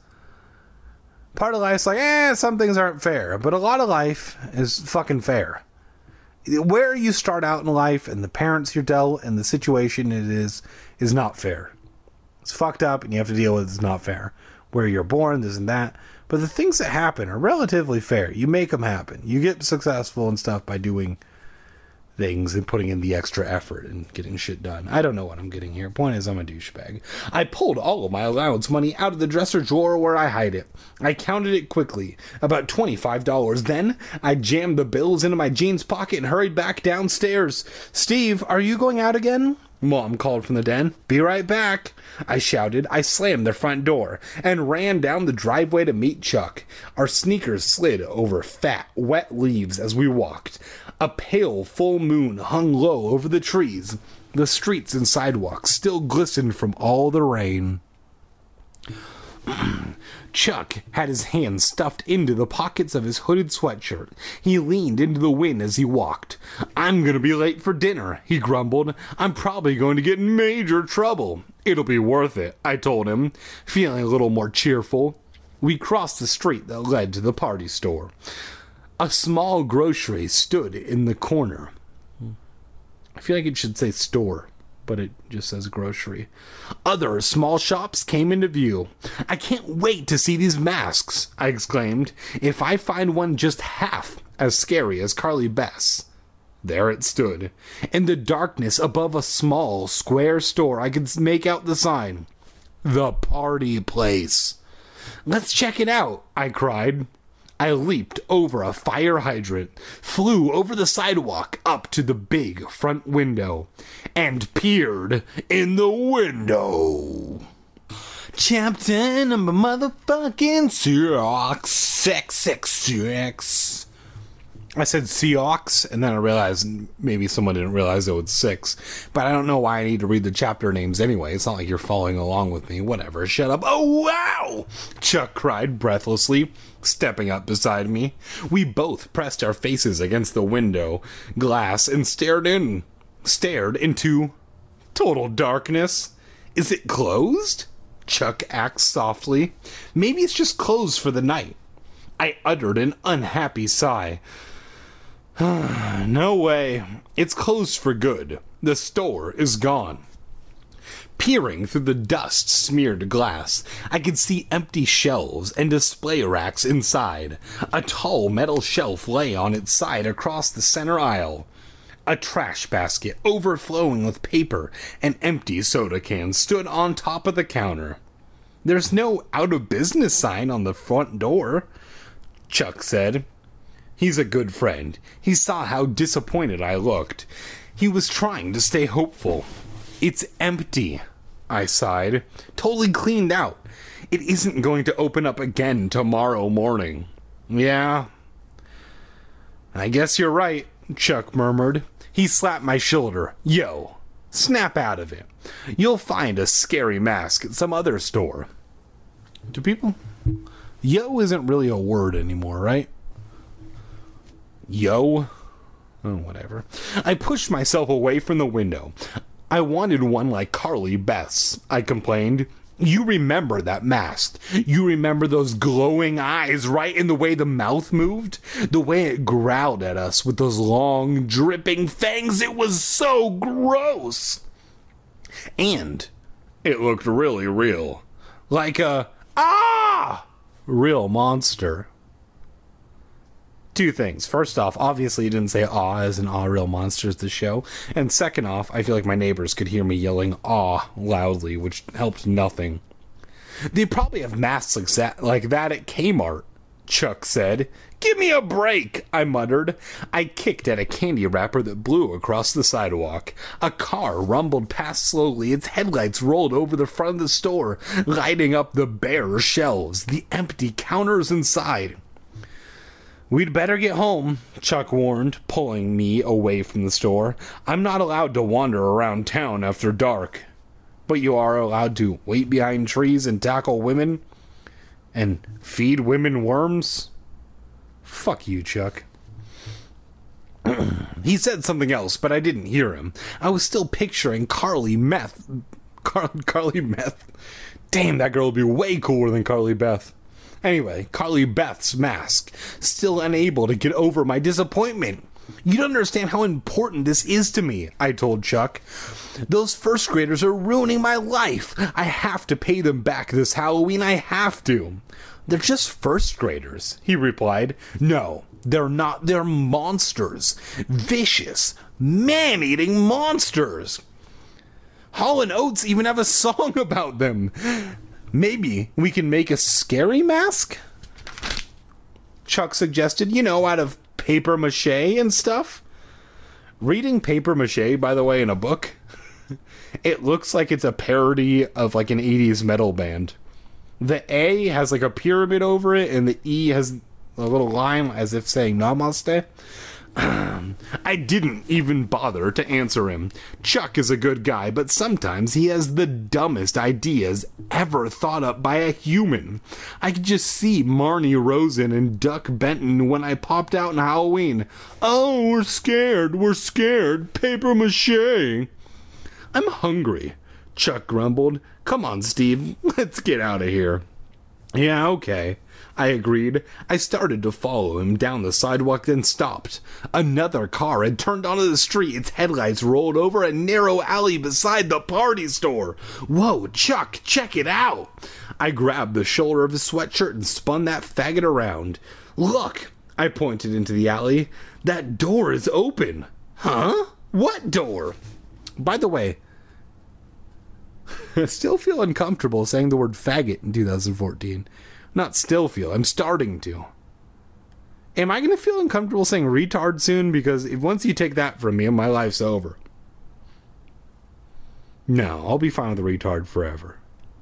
part of life's like, some things aren't fair. But a lot of life is fucking fair. where you start out in life and the parents you're dealt and the situation it is not fair. It's fucked up and you have to deal with it. It's not fair. Where you're born, this and that. But the things that happen are relatively fair. You make them happen. You get successful and stuff by doing things and putting in the extra effort and getting shit done. I don't know what I'm getting here. Point is, I'm a douchebag. I pulled all of my allowance money out of the dresser drawer where I hide it. I counted it quickly. About $25. Then I jammed the bills into my jeans pocket and hurried back downstairs. Steve, are you going out again? Mom called from the den. Be right back, I shouted. I slammed the front door and ran down the driveway to meet Chuck. Our sneakers slid over fat, wet leaves as we walked. A pale full moon hung low over the trees. The streets and sidewalks still glistened from all the rain. Chuck had his hands stuffed into the pockets of his hooded sweatshirt. He leaned into the wind as he walked. I'm gonna be late for dinner, he grumbled. I'm probably going to get in major trouble. It'll be worth it, I told him, feeling a little more cheerful. We crossed the street that led to the party store. A small grocery stood in the corner. I feel like it should say store, but it just says grocery. Other small shops came into view. I can't wait to see these masks, I exclaimed. If I find one just half as scary as Carly Beth's. There it stood. In the darkness above a small square store, I could make out the sign. The Party Place. Let's check it out, I cried. I leaped over a fire hydrant, flew over the sidewalk up to the big front window, and peered in the window. Chapter number motherfucking 666. I said Seahawks, and then I realized maybe someone didn't realize it was 6. But I don't know why I need to read the chapter names anyway. It's not like you're following along with me. Whatever, shut up. Oh, wow! Chuck cried breathlessly, stepping up beside me. We both pressed our faces against the window glass and stared into total darkness. Is it closed? Chuck asked softly. Maybe it's just closed for the night. I uttered an unhappy sigh. No way. It's closed for good. The store is gone. Peering through the dust-smeared glass, I could see empty shelves and display racks inside. A tall metal shelf lay on its side across the center aisle. A trash basket overflowing with paper and empty soda cans stood on top of the counter. There's no out-of-business sign on the front door, Chuck said. He's a good friend. He saw how disappointed I looked. He was trying to stay hopeful. It's empty, I sighed. Totally cleaned out. It isn't going to open up again tomorrow morning. Yeah, I guess you're right, Chuck murmured. He slapped my shoulder. Yo, snap out of it. You'll find a scary mask at some other store. Do people? Yo isn't really a word anymore, right? Yo? Oh, whatever. I pushed myself away from the window. I wanted one like Carly Beth's, I complained. You remember that mask. You remember those glowing eyes, right? In the way the mouth moved? The way it growled at us with those long, dripping fangs. It was so gross. And it looked really real. Like a, real monster. Two things. First off, obviously he didn't say aw as in aw real monsters the show. And second off, I feel like my neighbors could hear me yelling aw loudly, which helped nothing. They probably have masks like that at Kmart, Chuck said. Give me a break, I muttered. I kicked at a candy wrapper that blew across the sidewalk. A car rumbled past slowly. Its headlights rolled over the front of the store, lighting up the bare shelves, the empty counters inside. We'd better get home, Chuck warned, pulling me away from the store. I'm not allowed to wander around town after dark. But you are allowed to wait behind trees and tackle women? And feed women worms? Fuck you, Chuck. He said something else, but I didn't hear him. I was still picturing Carly Beth. Damn, that girl would be way cooler than Carly Beth. Anyway, Carly Beth's mask, still unable to get over my disappointment. You don't understand how important this is to me, I told Chuck. Those first graders are ruining my life. I have to pay them back this Halloween. I have to. They're just first graders, he replied. No, they're not. They're monsters. Vicious, man-eating monsters. Hall & Oates even have a song about them. Maybe we can make a scary mask? Chuck suggested, out of paper mache and stuff. Reading paper mache, by the way, in a book, it looks like it's a parody of like an 80s metal band. The A has like a pyramid over it, and the E has a little line as if saying namaste. I didn't even bother to answer him. Chuck is a good guy, but sometimes he has the dumbest ideas ever thought up by a human. I could just see Marnie Rosen and Duck Benton when I popped out in Halloween. Oh, we're scared, paper mache. I'm hungry, Chuck grumbled. Come on, Steve, let's get out of here. Yeah, okay, I agreed. I started to follow him down the sidewalk, then stopped. Another car had turned onto the street. Its headlights rolled over a narrow alley beside the party store. Whoa, Chuck, check it out. I grabbed the shoulder of his sweatshirt and spun that faggot around. Look, I pointed into the alley. That door is open. Huh? What door? By the way, I still feel uncomfortable saying the word faggot in 2014. Not still feel, I'm starting to. Am I going to feel uncomfortable saying retard soon? Because if once you take that from me, my life's over. No, I'll be fine with the retard forever.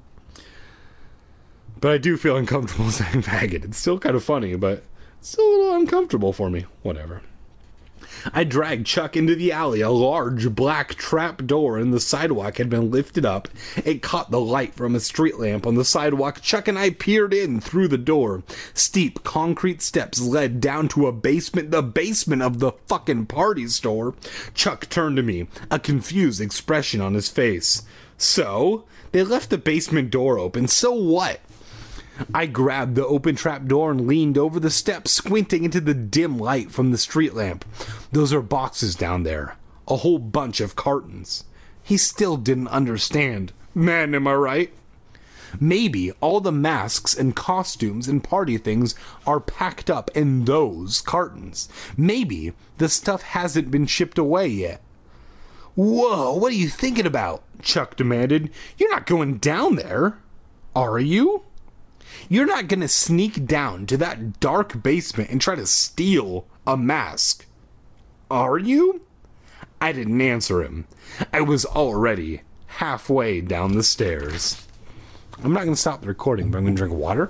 But I do feel uncomfortable saying faggot. It's still kind of funny, but it's still a little uncomfortable for me. Whatever. I dragged Chuck into the alley. A large black trap door in the sidewalk had been lifted up. It caught the light from a street lamp on the sidewalk. Chuck and I peered in through the door. Steep concrete steps led down to a basement, the basement of the fucking party store. Chuck turned to me, a confused expression on his face. So? They left the basement door open. So what? I grabbed the open trap door and leaned over the steps, squinting into the dim light from the street lamp. Those are boxes down there. A whole bunch of cartons. He still didn't understand. Man, am I right? Maybe all the masks and costumes and party things are packed up in those cartons. Maybe the stuff hasn't been shipped away yet. Whoa, what are you thinking about? Chuck demanded. You're not going down there, are you? You're not going to sneak down to that dark basement and try to steal a mask, are you? I didn't answer him. I was already halfway down the stairs. I'm not going to stop the recording, but I'm going to drink water.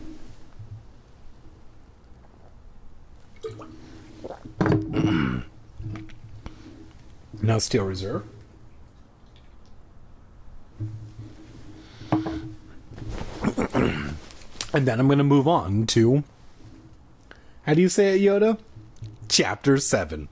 Now Steel Reserve. And then I'm going to move on to, how do you say it, Yoda? Chapter 7.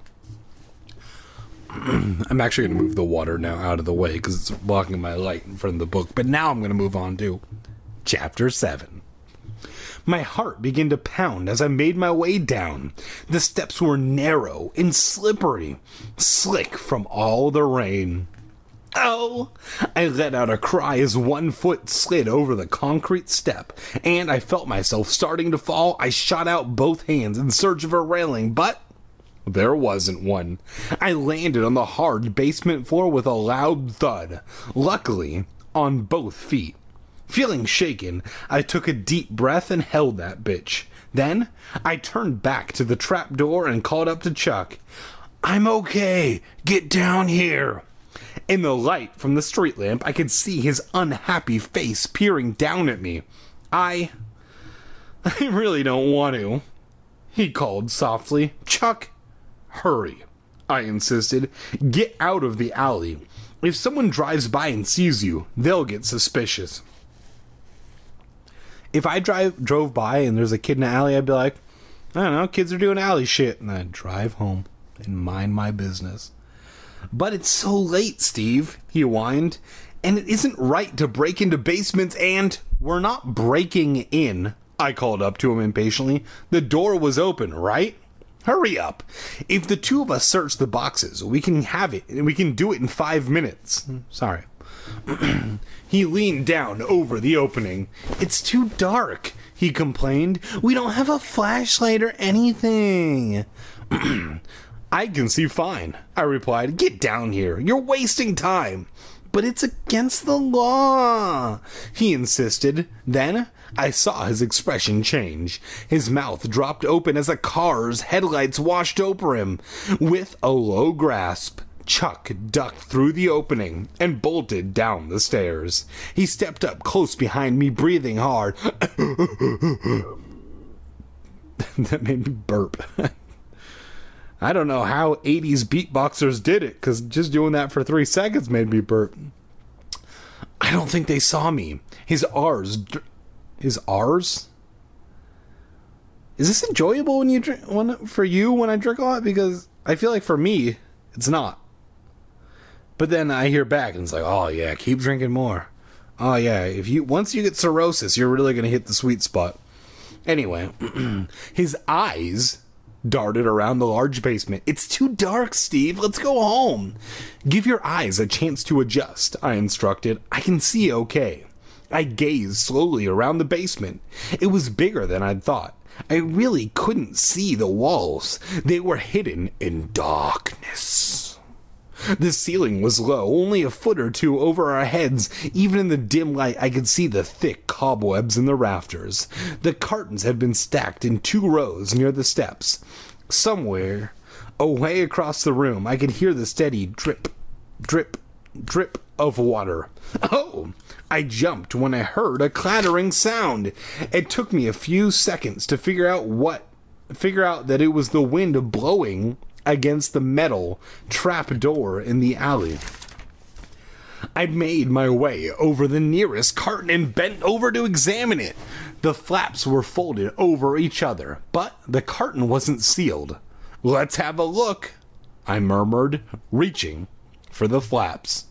I'm actually going to move the water now out of the way because it's blocking my light in front of the book. But now I'm going to move on to Chapter 7. My heart began to pound as I made my way down. The steps were narrow and slippery, slick from all the rain. Oh! I let out a cry as one foot slid over the concrete step, and I felt myself starting to fall. I shot out both hands in search of a railing, but there wasn't one. I landed on the hard basement floor with a loud thud, luckily on both feet. Feeling shaken, I took a deep breath and held that bitch. Then, I turned back to the trap door and called up to Chuck. I'm okay. Get down here. In the light from the street lamp, I could see his unhappy face peering down at me. I really don't want to, he called softly. Chuck, hurry, I insisted. Get out of the alley. If someone drives by and sees you, they'll get suspicious. If I drove by and there's a kid in the alley, I'd be like, I don't know, kids are doing alley shit. And I'd drive home and mind my business. But it's so late, Steve, he whined, and it isn't right to break into basements, and we're not breaking in, I called up to him impatiently. The door was open, right? Hurry up. If the two of us search the boxes, we can have it, and we can do it in 5 minutes. Sorry. He leaned down over the opening. It's too dark, he complained. We don't have a flashlight or anything. I can see fine, I replied. Get down here. You're wasting time. But it's against the law, he insisted. Then I saw his expression change. His mouth dropped open as a car's headlights washed over him. With a low grasp, Chuck ducked through the opening and bolted down the stairs. He stepped up close behind me, breathing hard. That made me burp. I don't know how 80s beatboxers did it, because just doing that for 3 seconds made me burp. I don't think they saw me. His R's? Is this enjoyable when you drink, for you when I drink a lot? Because I feel like for me, it's not. But then I hear back and it's like, oh yeah, keep drinking more. Oh yeah, once you get cirrhosis, you're really going to hit the sweet spot. Anyway, his eyes darted around the large basement. It's too dark, Steve. Let's go home. Give your eyes a chance to adjust, I instructed. I can see okay. I gazed slowly around the basement. It was bigger than I'd thought. I really couldn't see the walls. They were hidden in darkness. The ceiling was low, only a foot or two over our heads. Even in the dim light, I could see the thick cobwebs in the rafters. The cartons had been stacked in 2 rows near the steps. Somewhere, away across the room, I could hear the steady drip, drip, drip of water. Oh! I jumped when I heard a clattering sound. It took me a few seconds to figure out that it was the wind blowing against the metal trap door in the alley. I made my way over the nearest carton and bent over to examine it. The flaps were folded over each other, but the carton wasn't sealed. Let's have a look, I murmured, reaching for the flaps.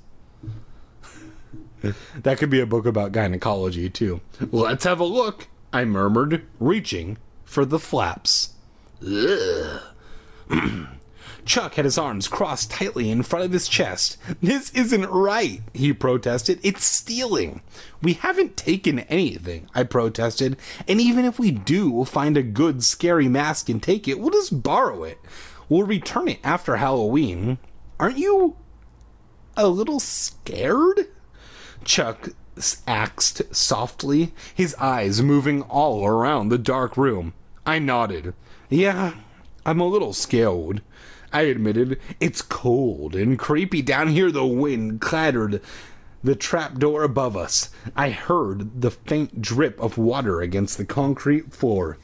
That could be a book about gynecology, too. Let's have a look, I murmured, reaching for the flaps. Ugh. Chuck had his arms crossed tightly in front of his chest. This isn't right, he protested. It's stealing. We haven't taken anything, I protested. And even if we do find a good, scary mask and take it, we'll just borrow it. We'll return it after Halloween. Aren't you a little scared? Chuck asked softly, his eyes moving all around the dark room. I nodded. Yeah, I'm a little scared, I admitted. It's cold and creepy down here. The wind clattered the trapdoor above us. I heard the faint drip of water against the concrete floor.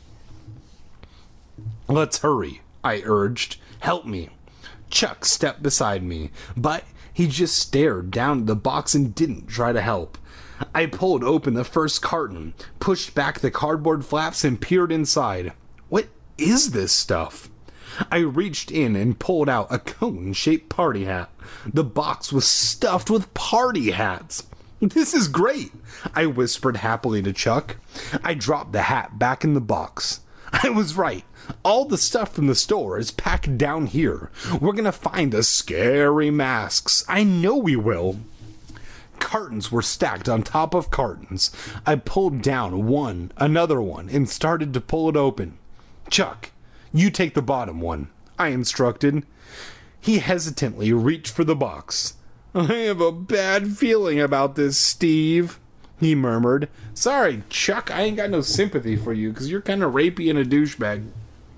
Let's hurry, I urged. Help me. Chuck stepped beside me, but he just stared down at the box and didn't try to help. I pulled open the first carton, pushed back the cardboard flaps, and peered inside. What is this stuff? I reached in and pulled out a cone-shaped party hat. The box was stuffed with party hats. This is great, I whispered happily to Chuck. I dropped the hat back in the box. I was right. All the stuff from the store is packed down here. We're gonna find the scary masks. I know we will. Cartons were stacked on top of cartons. I pulled down one, another one, and started to pull it open. Chuck, you take the bottom one, I instructed. He hesitantly reached for the box. I have a bad feeling about this, Steve, he murmured. Sorry, Chuck, I ain't got no sympathy for you, because you're kind of rapey and a douchebag.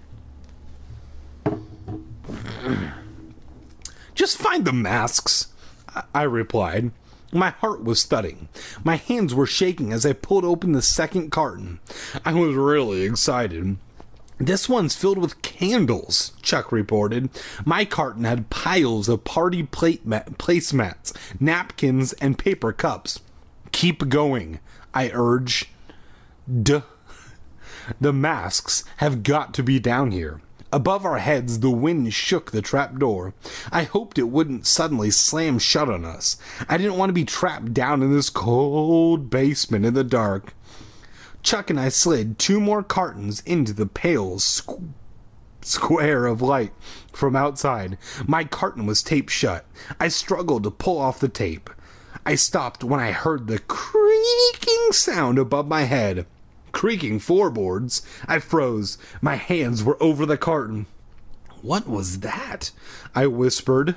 Just find the masks, I replied. My heart was thudding. My hands were shaking as I pulled open the second carton. I was really excited. This one's filled with candles, Chuck reported. My carton had piles of party placemats, napkins, and paper cups. Keep going, I urged. The masks have got to be down here. Above our heads, the wind shook the trapdoor. I hoped it wouldn't suddenly slam shut on us. I didn't want to be trapped down in this cold basement in the dark. Chuck and I slid 2 more cartons into the pale square of light from outside. My carton was taped shut. I struggled to pull off the tape. I stopped when I heard the creaking sound above my head. Creaking floorboards. I froze. My hands were over the carton. What was that? I whispered.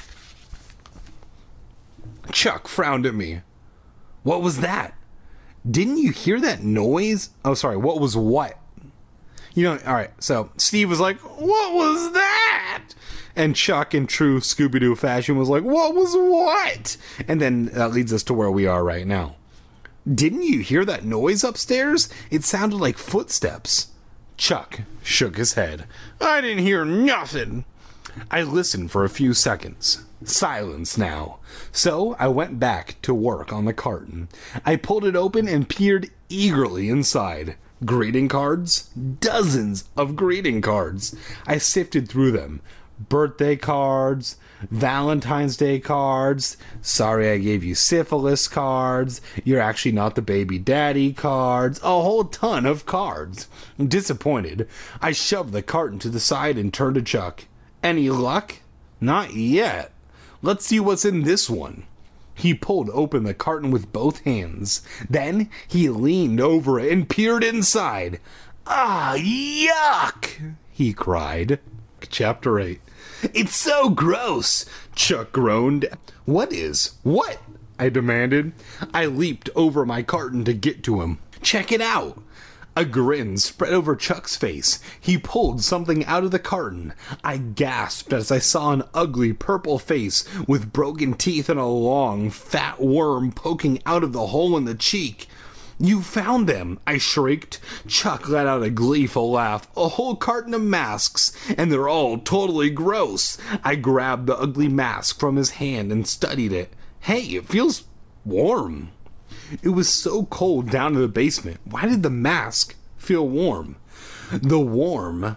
Chuck frowned at me. What was that? Didn't you hear that noise? Oh, sorry, what was what? You know, alright, so Steve was like, what was that? And Chuck, in true Scooby-Doo fashion, was like, what was what? And then that leads us to where we are right now. Didn't you hear that noise upstairs? It sounded like footsteps. Chuck shook his head. I didn't hear nothing. I listened for a few seconds. Silence now. So I went back to work on the carton. I pulled it open and peered eagerly inside. Greeting cards? Dozens of greeting cards. I sifted through them. Birthday cards, Valentine's Day cards, sorry I gave you syphilis cards, you're actually not the baby daddy cards, a whole ton of cards. Disappointed, I shoved the carton to the side and turned to Chuck. Any luck? Not yet. Let's see what's in this one. He pulled open the carton with both hands. Then he leaned over it and peered inside. Ah, yuck! He cried. Chapter 8. It's so gross! Chuck groaned. What is? What? I demanded. I leaped over my carton to get to him. Check it out! A grin spread over Chuck's face. He pulled something out of the carton. I gasped as I saw an ugly purple face with broken teeth and a long, fat worm poking out of the hole in the cheek. You found them, I shrieked. Chuck let out a gleeful laugh. A whole carton of masks, and they're all totally gross. I grabbed the ugly mask from his hand and studied it. Hey, it feels warm. It was so cold down in the basement. Why did the mask feel warm? The worm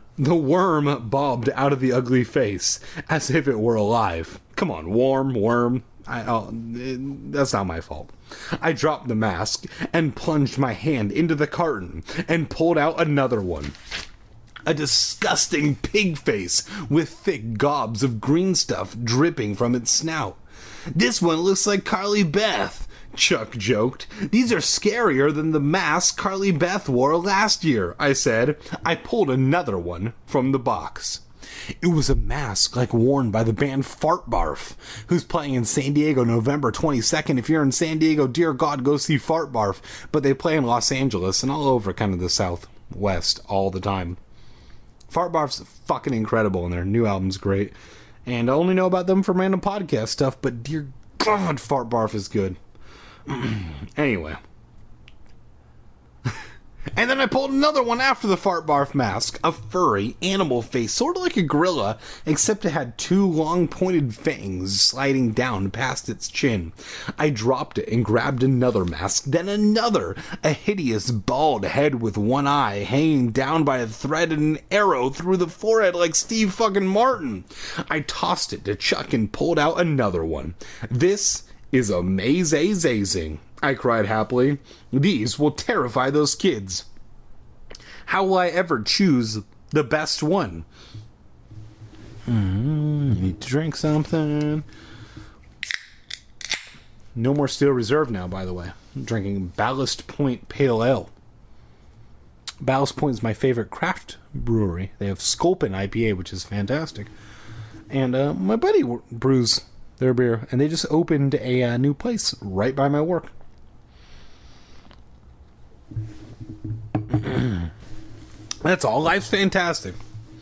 bobbed out of the ugly face, as if it were alive. Come on, worm. That's not my fault. I dropped the mask and plunged my hand into the carton and pulled out another one. A disgusting pig face with thick gobs of green stuff dripping from its snout. This one looks like Carly Beth, Chuck joked. These are scarier than the mask Carly Beth wore last year, I said. I pulled another one from the box. It was a mask like worn by the band Fart Barf, who's playing in San Diego November 22nd. If you're in San Diego, dear God, go see Fart Barf. But they play in Los Angeles and all over kind of the Southwest all the time. Fart Barf's fucking incredible and their new album's great. And I only know about them from random podcast stuff, but dear God, Fart Barf is good. Anyway. And then I pulled another one after the Fart Barf mask. A furry animal face, sort of like a gorilla, except it had two long pointed fangs sliding down past its chin. I dropped it and grabbed another mask, then another. A hideous bald head with one eye hanging down by a thread and an arrow through the forehead like Steve fucking Martin. I tossed it to Chuck and pulled out another one. This is amazing, I cried happily. These will terrify those kids. How will I ever choose the best one? Need to drink something. No more Steel Reserve now, by the way. I'm drinking Ballast Point Pale Ale. Ballast Point is my favorite craft brewery. They have Sculpin IPA, which is fantastic. And my buddy brews their beer, and they just opened a new place right by my work. That's all. Life's fantastic.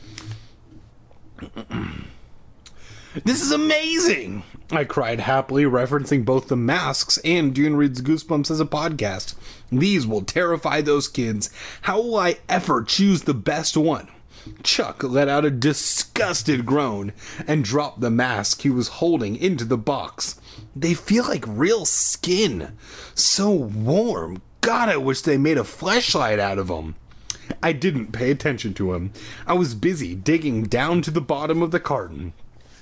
This is amazing! I cried happily, referencing both the masks and Dune Reads Goosebumps as a podcast. These will terrify those kids. How will I ever choose the best one? Chuck let out a disgusted groan and dropped the mask he was holding into the box. They feel like real skin. So warm. God, I wish they made a fleshlight out of them. I didn't pay attention to him. I was busy digging down to the bottom of the carton.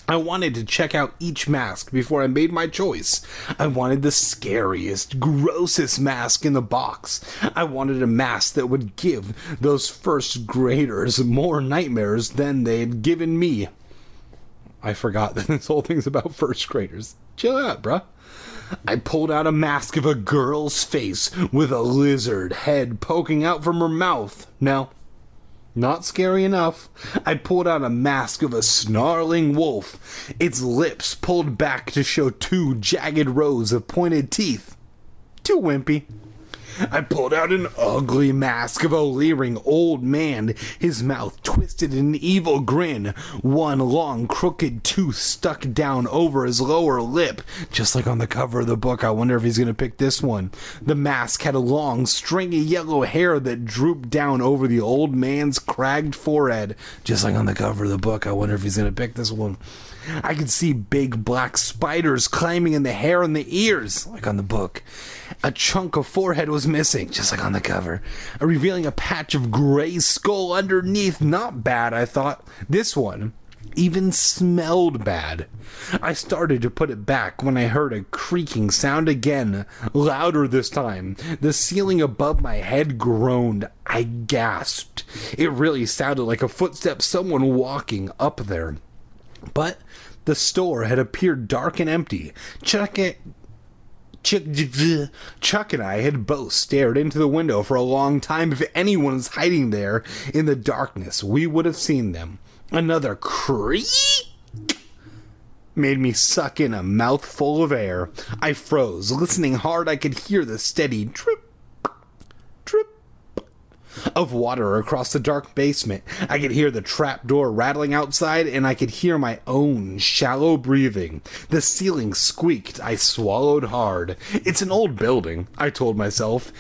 I wanted to check out each mask before I made my choice. I wanted the scariest, grossest mask in the box. I wanted a mask that would give those first graders more nightmares than they'd given me. I forgot that this whole thing's about first graders. Chill out, bruh. I pulled out a mask of a girl's face with a lizard head poking out from her mouth. No. Not scary enough. I pulled out a mask of a snarling wolf, its lips pulled back to show 2 jagged rows of pointed teeth. Too wimpy. I pulled out an ugly mask of a leering old man, his mouth twisted in an evil grin, one long crooked tooth stuck down over his lower lip, just like on the cover of the book. I wonder if he's going to pick this one. The mask had a long, stringy yellow hair that drooped down over the old man's cragged forehead, just like on the cover of the book. I wonder if he's going to pick this one. I could see big black spiders climbing in the hair and the ears, like on the book. A chunk of forehead was missing, just like on the cover, revealing a patch of gray skull underneath. Not bad, I thought. This one even smelled bad. I started to put it back when I heard a creaking sound again, louder this time. The ceiling above my head groaned. I gasped. It really sounded like a footstep, someone walking up there. But the store had appeared dark and empty. Chuck and I had both stared into the window for a long time. If anyone was hiding there in the darkness, we would have seen them. Another creak made me suck in a mouthful of air. I froze. Listening hard, I could hear the steady drip, drip of water across the dark basement. I could hear the trapdoor rattling outside, and I could hear my own shallow breathing. The ceiling squeaked. I swallowed hard. It's an old building, I told myself.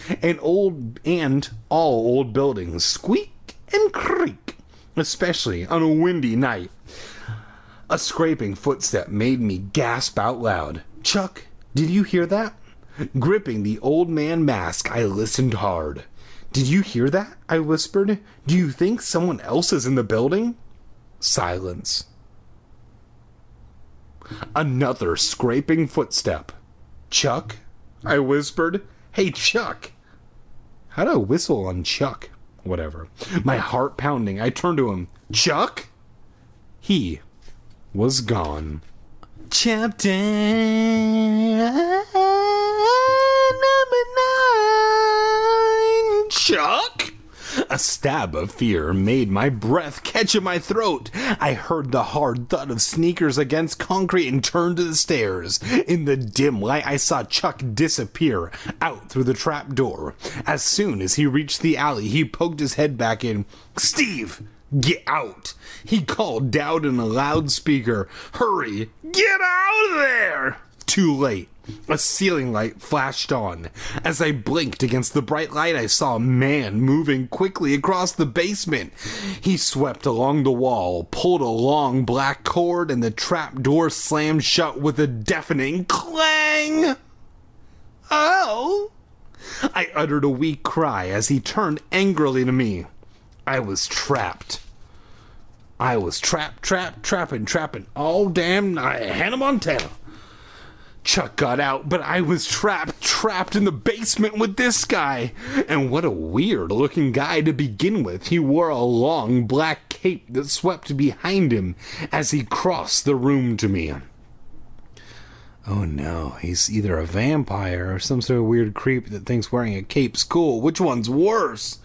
All old buildings squeak and creak, especially on a windy night. A scraping footstep made me gasp out loud. Chuck, did you hear that? Gripping the old man mask, I listened hard. Did you hear that? I whispered. Do you think someone else is in the building? Silence. Another scraping footstep. Chuck? I whispered. Hey, Chuck. How do I whistle on Chuck? Whatever. My heart pounding, I turned to him. Chuck? He was gone. Chapter number 9. Chuck? A stab of fear made my breath catch in my throat. I heard the hard thud of sneakers against concrete and turned to the stairs. In the dim light, I saw Chuck disappear out through the trap door. As soon as he reached the alley, he poked his head back in. Steve! Get out! He called down in a loudspeaker. Hurry! Get out of there! Too late. A ceiling light flashed on. As I blinked against the bright light, I saw a man moving quickly across the basement. He swept along the wall, pulled a long black cord, and the trap door slammed shut with a deafening clang. Oh! I uttered a weak cry as he turned angrily to me. I was trapped. I was trapping all damn night. Hannah Montana. Chuck got out, but I was trapped in the basement with this guy. And what a weird-looking guy to begin with. He wore a long black cape that swept behind him as he crossed the room to me. Oh no, he's either a vampire or some sort of weird creep that thinks wearing a cape's cool. Which one's worse?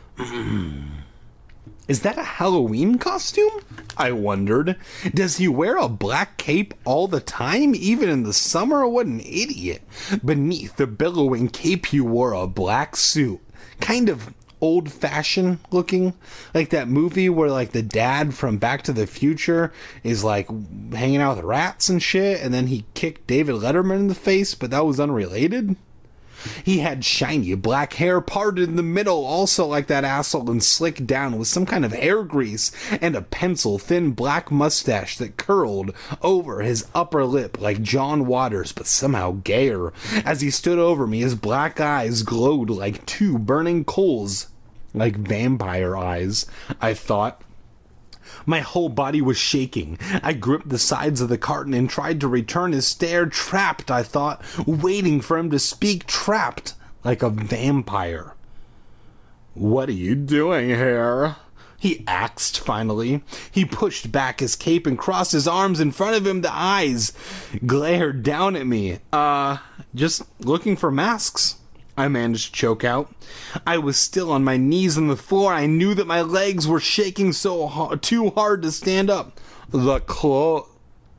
Is that a Halloween costume? I wondered. Does he wear a black cape all the time, even in the summer? What an idiot. Beneath the billowing cape, he wore a black suit. Kind of old-fashioned looking. Like that movie where, like, the dad from Back to the Future is, like, hanging out with rats and shit, and then he kicked David Letterman in the face, but that was unrelated. He had shiny black hair parted in the middle, also like that asshole, and slicked down with some kind of hair grease, and a pencil-thin black mustache that curled over his upper lip like John Waters, but somehow gayer. As he stood over me, his black eyes glowed like 2 burning coals. Like vampire eyes, I thought. My whole body was shaking. I gripped the sides of the carton and tried to return his stare. Trapped, I thought, waiting for him to speak. Trapped like a vampire. "What are you doing here?" he asked finally. He pushed back his cape and crossed his arms in front of him. The eyes glared down at me. Just looking for masks," I managed to choke out. I was still on my knees on the floor. I knew that my legs were shaking too hard to stand up. God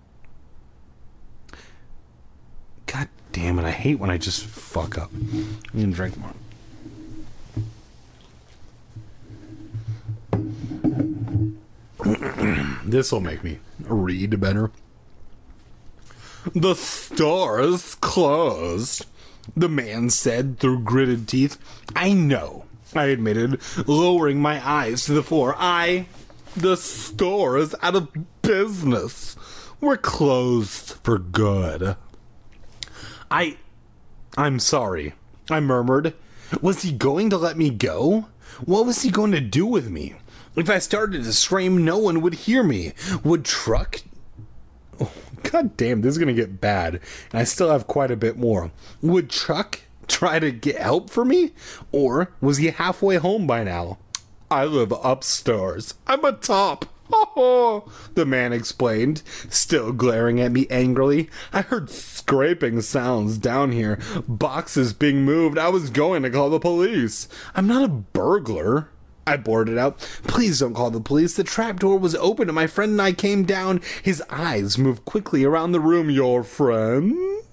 damn it, I hate when I just fuck up. I'm gonna drink more. This'll make me read better. "The store's closed," the man said through gritted teeth. "I know," I admitted, lowering my eyes to the floor. The store is out of business. We're closed for good." I'm sorry," I murmured. Was he going to let me go? What was he going to do with me? If I started to scream, no one would hear me. Would Truck... Oh, God damn, this is going to get bad. And I still have quite a bit more. Would Truck try to get help for me? Or was he halfway home by now? "I live upstairs. I'm a top." "Oh," the man explained, still glaring at me angrily. "I heard scraping sounds down here. Boxes being moved. I was going to call the police." "I'm not a burglar," I blurted out. "Please don't call the police. The trapdoor was open and my friend and I came down." His eyes moved quickly around the room. "Your friend?"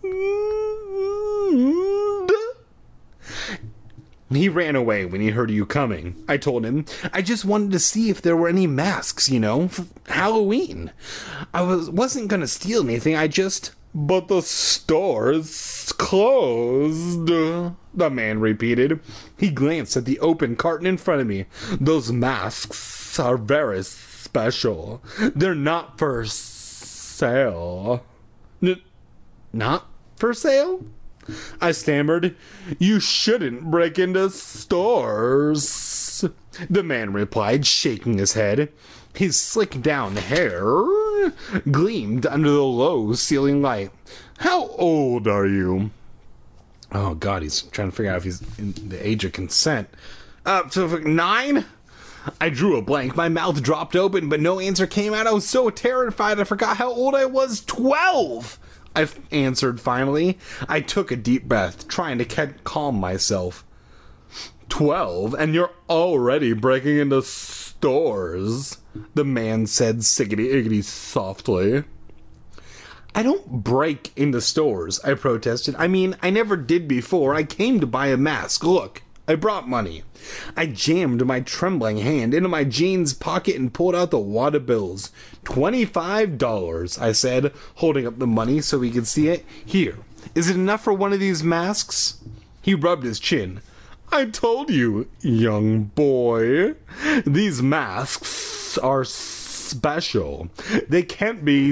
"He ran away when he heard you coming," I told him. "I just wanted to see if there were any masks, for Halloween. I wasn't going to steal anything. I just..." "But the store's closed," the man repeated. He glanced at the open carton in front of me. "Those masks are very special. They're not for sale." Not for sale?" I stammered. "You shouldn't break into stores," the man replied, shaking his head. His slick down hair gleamed under the low ceiling light. "How old are you?" Oh, God, he's trying to figure out if he's in the age of consent. 9? I drew a blank. My mouth dropped open, but no answer came out. I was so terrified I forgot how old I was. 12! I answered finally. I took a deep breath, trying to calm myself. 12, and you're already breaking into stores, the man said siggity-iggity softly. "I don't break into stores," I protested. "I mean, I never did before. I came to buy a mask. Look, I brought money." I jammed my trembling hand into my jeans pocket and pulled out the wad of bills. $25, I said, holding up the money so he could see it. "Here, is it enough for one of these masks?" He rubbed his chin. "I told you, young boy, these masks are special. They can't be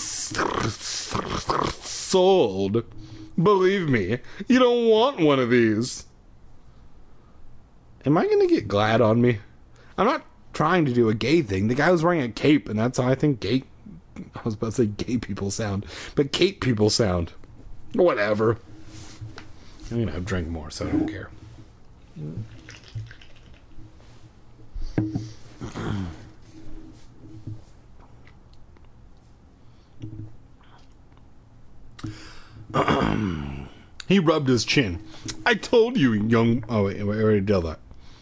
sold. Believe me, you don't want one of these." Am I going to get glad on me? I'm not trying to do a gay thing. The guy was wearing a cape, and that's how I think I was about to say gay people sound, but cape people sound. Whatever. I'm going to drink more, so I don't care. He rubbed his chin. "I told you, young..." Oh, wait, I already did that.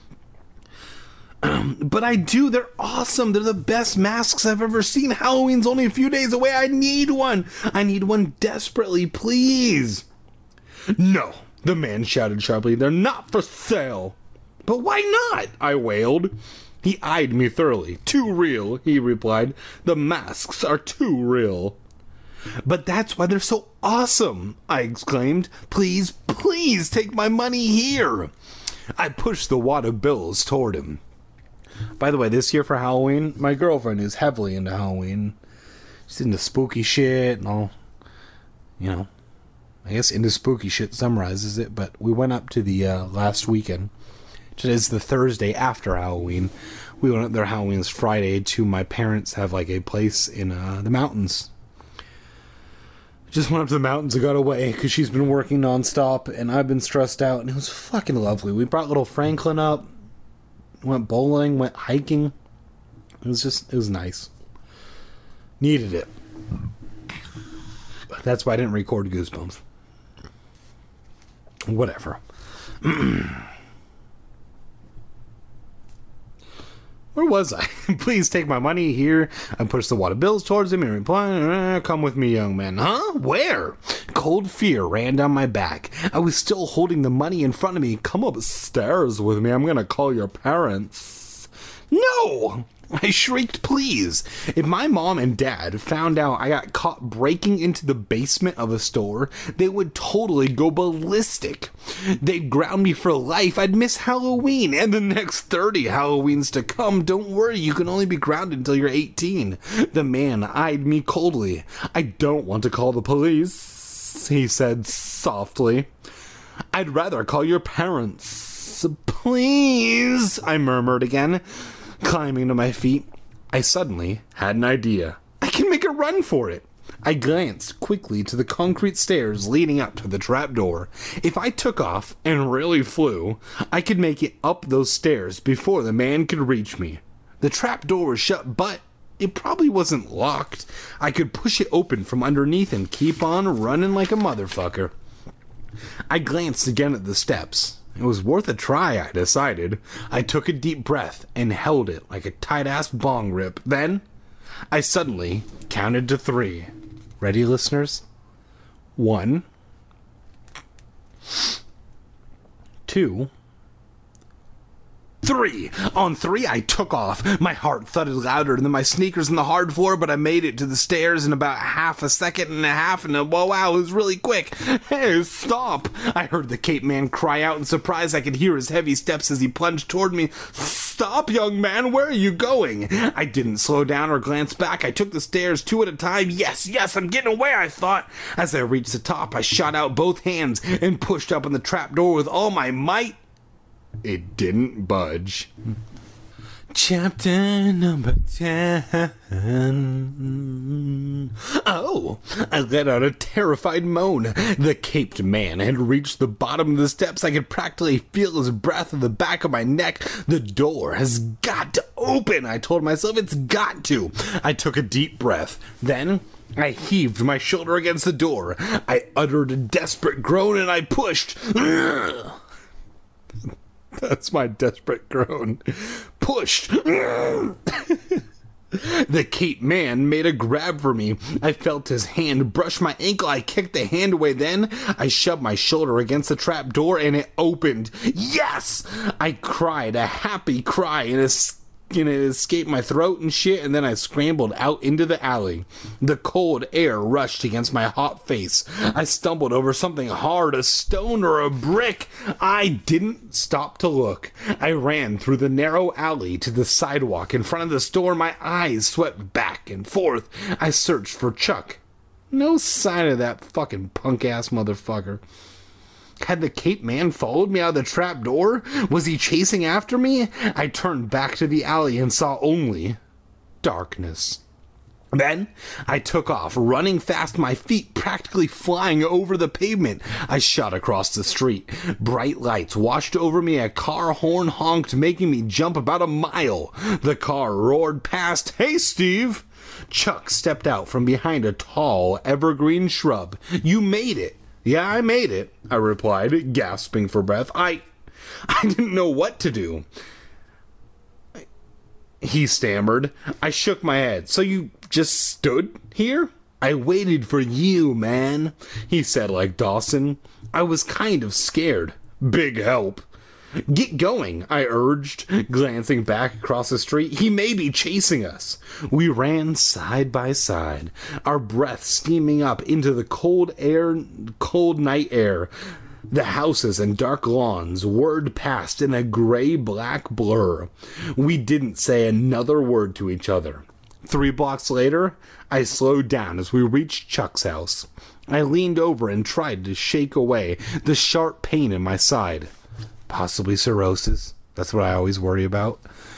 "But I do. They're awesome. They're the best masks I've ever seen. Halloween's only a few days away. I need one. I need one desperately. Please." "No," the man shouted sharply. "They're not for sale." "But why not?" I wailed. He eyed me thoroughly. "Too real," he replied. "The masks are too real." "But that's why they're so awesome," I exclaimed. "Please, please take my money here." I pushed the wad of bills toward him. By the way, this year for Halloween, my girlfriend is heavily into Halloween. She's into spooky shit and all, I guess into spooky shit summarizes it, but we went up to the last weekend. Today's the Thursday after Halloween. We went up there Halloween's Friday to my parents have like a place in the mountains. Just went up to the mountains and got away because she's been working nonstop and I've been stressed out, and it was fucking lovely. We brought little Franklin up, went bowling, went hiking. It was nice. Needed it. That's why I didn't record Goosebumps. Whatever. Where was I? Please take my money here. I pushed the wad of bills towards him and replied, come with me, young man. Huh? Where? Cold fear ran down my back. I was still holding the money in front of me. Come upstairs with me. I'm going to call your parents. No! I shrieked, please. If my mom and dad found out I got caught breaking into the basement of a store, they would totally go ballistic. They'd ground me for life. I'd miss Halloween and the next 30 Halloweens to come. Don't worry, you can only be grounded until you're 18. The man eyed me coldly. I don't want to call the police, he said softly. I'd rather call your parents. Please, I murmured again. Climbing to my feet, I suddenly had an idea. I can make a run for it. I glanced quickly to the concrete stairs leading up to the trapdoor. If I took off and really flew, I could make it up those stairs before the man could reach me. The trapdoor was shut, but it probably wasn't locked. I could push it open from underneath and keep on running like a motherfucker. I glanced again at the steps. It was worth a try, I decided. I took a deep breath and held it like a tight-ass bong rip. Then, I suddenly counted to 3. Ready, listeners? 1, 2, 3. On 3, I took off. My heart thudded louder than my sneakers on the hard floor, but I made it to the stairs in about half a second and a half, and wow, it was really quick. Hey, stop! I heard the Cape Man cry out in surprise. I could hear his heavy steps as he plunged toward me. Stop, young man, where are you going? I didn't slow down or glance back. I took the stairs 2 at a time. Yes, I'm getting away, I thought. As I reached the top, I shot out both hands and pushed up on the trapdoor with all my might. It didn't budge. Chapter number 10. Oh, I let out a terrified moan. The caped man had reached the bottom of the steps. I could practically feel his breath in the back of my neck. The door has got to open, I told myself. It's got to. I took a deep breath. Then I heaved my shoulder against the door. I uttered a desperate groan and I pushed. That's my desperate groan. Pushed. The Cape Man made a grab for me. I felt his hand brush my ankle. I kicked the hand away. Then I shoved my shoulder against the trap door and it opened. Yes! I cried a happy cry and it escaped my throat and shit, and then I scrambled out into the alley. The cold air rushed against my hot face. I stumbled over something hard, a stone or a brick. I didn't stop to look. I ran through the narrow alley to the sidewalk in front of the store. My eyes swept back and forth. I searched for Chuck. No sign of that fucking punk-ass motherfucker. Had the Cape Man followed me out of the trap door? Was he chasing after me? I turned back to the alley and saw only darkness. Then I took off, running fast, my feet practically flying over the pavement. I shot across the street. Bright lights washed over me. A car horn honked, making me jump about a mile. The car roared past. Hey, Steve! Chuck stepped out from behind a tall, evergreen shrub. You made it. Yeah, I made it, I replied, gasping for breath. I didn't know what to do. He stammered. I shook my head. So you just stood here? I waited for you, man, he said like Dawson. I was kind of scared. Big help. Get going, I urged, glancing back across the street. He may be chasing us. We ran side by side, our breath steaming up into the cold night air. The houses and dark lawns whirred past in a gray-black blur. We didn't say another word to each other. 3 blocks later, I slowed down as we reached Chuck's house. I leaned over and tried to shake away the sharp pain in my side. Possibly cirrhosis, That's what I always worry about.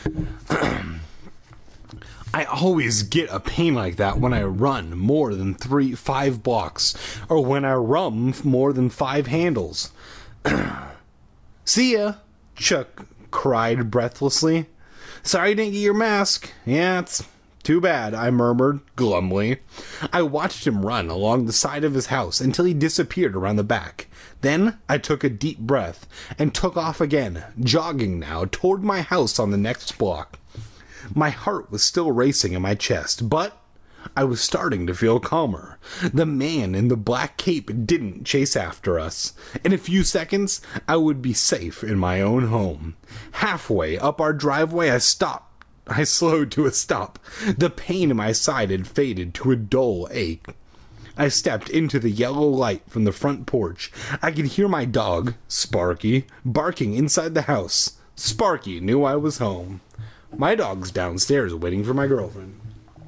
I always get a pain like that when I run more than 5 blocks, or when I rum more than 5 handles. See ya, Chuck cried breathlessly. Sorry you didn't get your mask. Yeah, it's too bad, I murmured glumly. I watched him run along the side of his house until he disappeared around the back. Then I took a deep breath and took off again, jogging now toward my house on the next block. My heart was still racing in my chest, but I was starting to feel calmer. The man in the black cape didn't chase after us. In a few seconds, I would be safe in my own home. Halfway up our driveway, I stopped. I slowed to a stop. The pain in my side had faded to a dull ache. I stepped into the yellow light from the front porch. I could hear my dog, Sparky, barking inside the house. Sparky knew I was home. My dog's downstairs waiting for my girlfriend.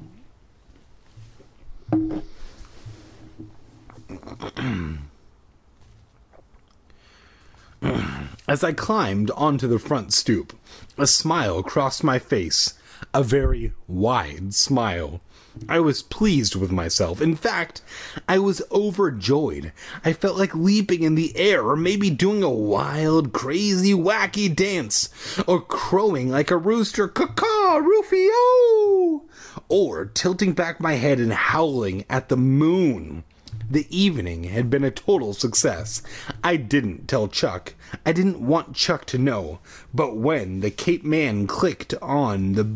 As I climbed onto the front stoop, a smile crossed my face, a very wide smile. I was pleased with myself. In fact, I was overjoyed. I felt like leaping in the air, or maybe doing a wild, crazy, wacky dance, or crowing like a rooster, caw-caw, Rufio, or tilting back my head and howling at the moon. The evening had been a total success. I didn't tell Chuck. I didn't want Chuck to know. But when the Cape Man clicked on the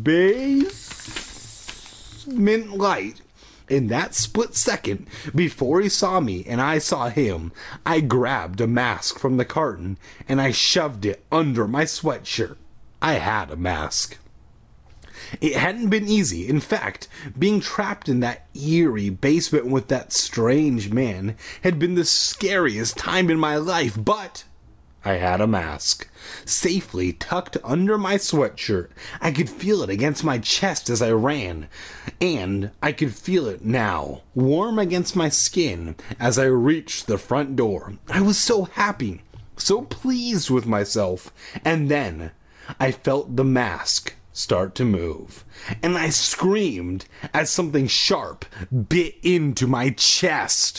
basement light, in that split second, before he saw me and I saw him, I grabbed a mask from the carton and I shoved it under my sweatshirt. I had a mask. It hadn't been easy. In fact, being trapped in that eerie basement with that strange man had been the scariest time in my life, but I had a mask, safely tucked under my sweatshirt. I could feel it against my chest as I ran, and I could feel it now, warm against my skin, as I reached the front door. I was so happy, so pleased with myself, and then I felt the mask start to move, and I screamed as something sharp bit into my chest.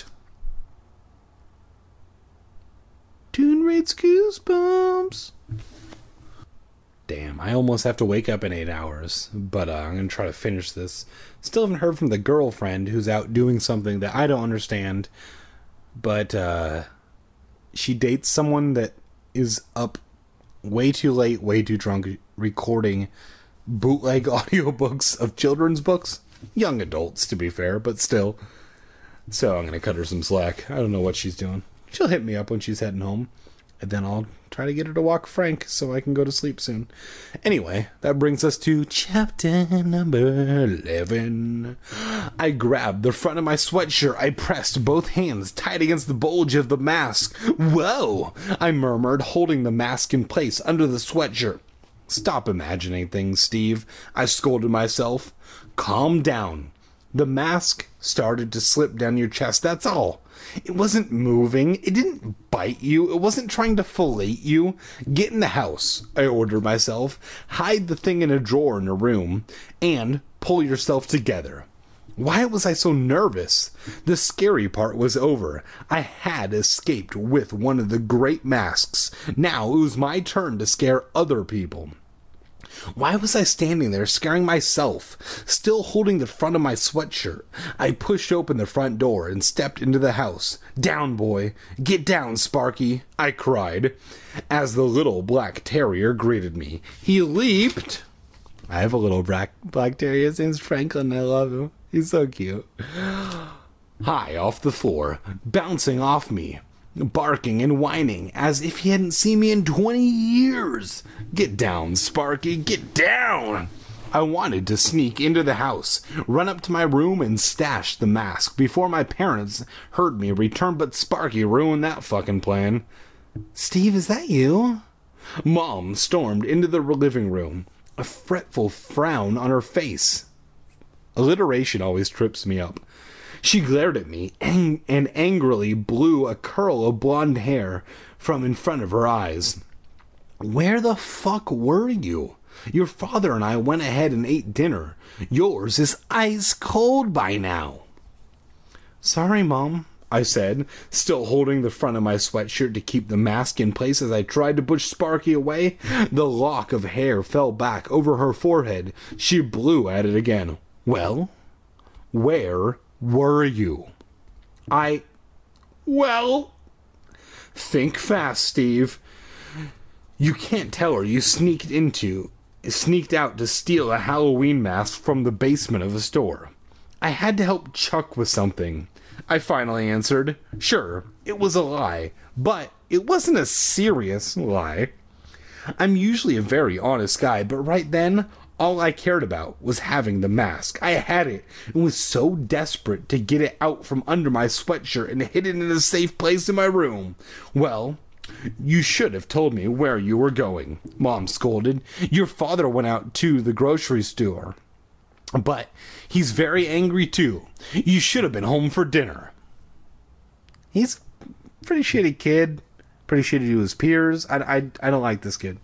Toon rates goosebumps. Damn, I almost have to wake up in 8 hours, but I'm gonna try to finish this. Still haven't heard from the girlfriend who's out doing something that I don't understand, but she dates someone that is up way too late, way too drunk, recording bootleg audiobooks of children's books. Young adults, to be fair, but still. So I'm gonna cut her some slack. I don't know what she's doing. She'll hit me up when she's heading home, and then I'll try to get her to walk Frank so I can go to sleep soon. Anyway, that brings us to chapter number 11. I grabbed the front of my sweatshirt. I pressed both hands tight against the bulge of the mask. Whoa! I murmured, holding the mask in place under the sweatshirt. Stop imagining things, Steve, I scolded myself. Calm down. The mask started to slip down your chest, that's all. It wasn't moving. It didn't bite you. It wasn't trying to fillet you. Get in the house, I ordered myself. Hide the thing in a drawer in a room, and pull yourself together. Why was I so nervous? The scary part was over. I had escaped with one of the great masks. Now it was my turn to scare other people. Why was I standing there scaring myself, still holding the front of my sweatshirt? I pushed open the front door and stepped into the house. Down, boy. Get down, Sparky, I cried, as the little black terrier greeted me. He leaped. I have a little black terrier. His name's Franklin. I love him. He's so cute. High off the floor, bouncing off me, barking and whining as if he hadn't seen me in 20 years. Get down, Sparky, get down! I wanted to sneak into the house, run up to my room and stash the mask before my parents heard me return, but Sparky ruined that fucking plan. Steve, is that you? Mom stormed into the living room, a fretful frown on her face. Alliteration always trips me up. She glared at me and angrily blew a curl of blonde hair from in front of her eyes. Where the fuck were you? Your father and I went ahead and ate dinner. Yours is ice cold by now. Sorry, Mom, I said, still holding the front of my sweatshirt to keep the mask in place as I tried to push Sparky away. The lock of hair fell back over her forehead. She blew at it again. Well, where were you? Well... Think fast, Steve. You can't tell her you sneaked out to steal a Halloween mask from the basement of a store. I had to help Chuck with something. I finally answered. Sure, it was a lie, but it wasn't a serious lie. I'm usually a very honest guy, but right then, all I cared about was having the mask. I had it and was so desperate to get it out from under my sweatshirt and hid it in a safe place in my room. Well, you should have told me where you were going, Mom scolded. Your father went out to the grocery store. But he's very angry too. You should have been home for dinner. He's a pretty shitty kid. Pretty shitty to his peers. I don't like this kid.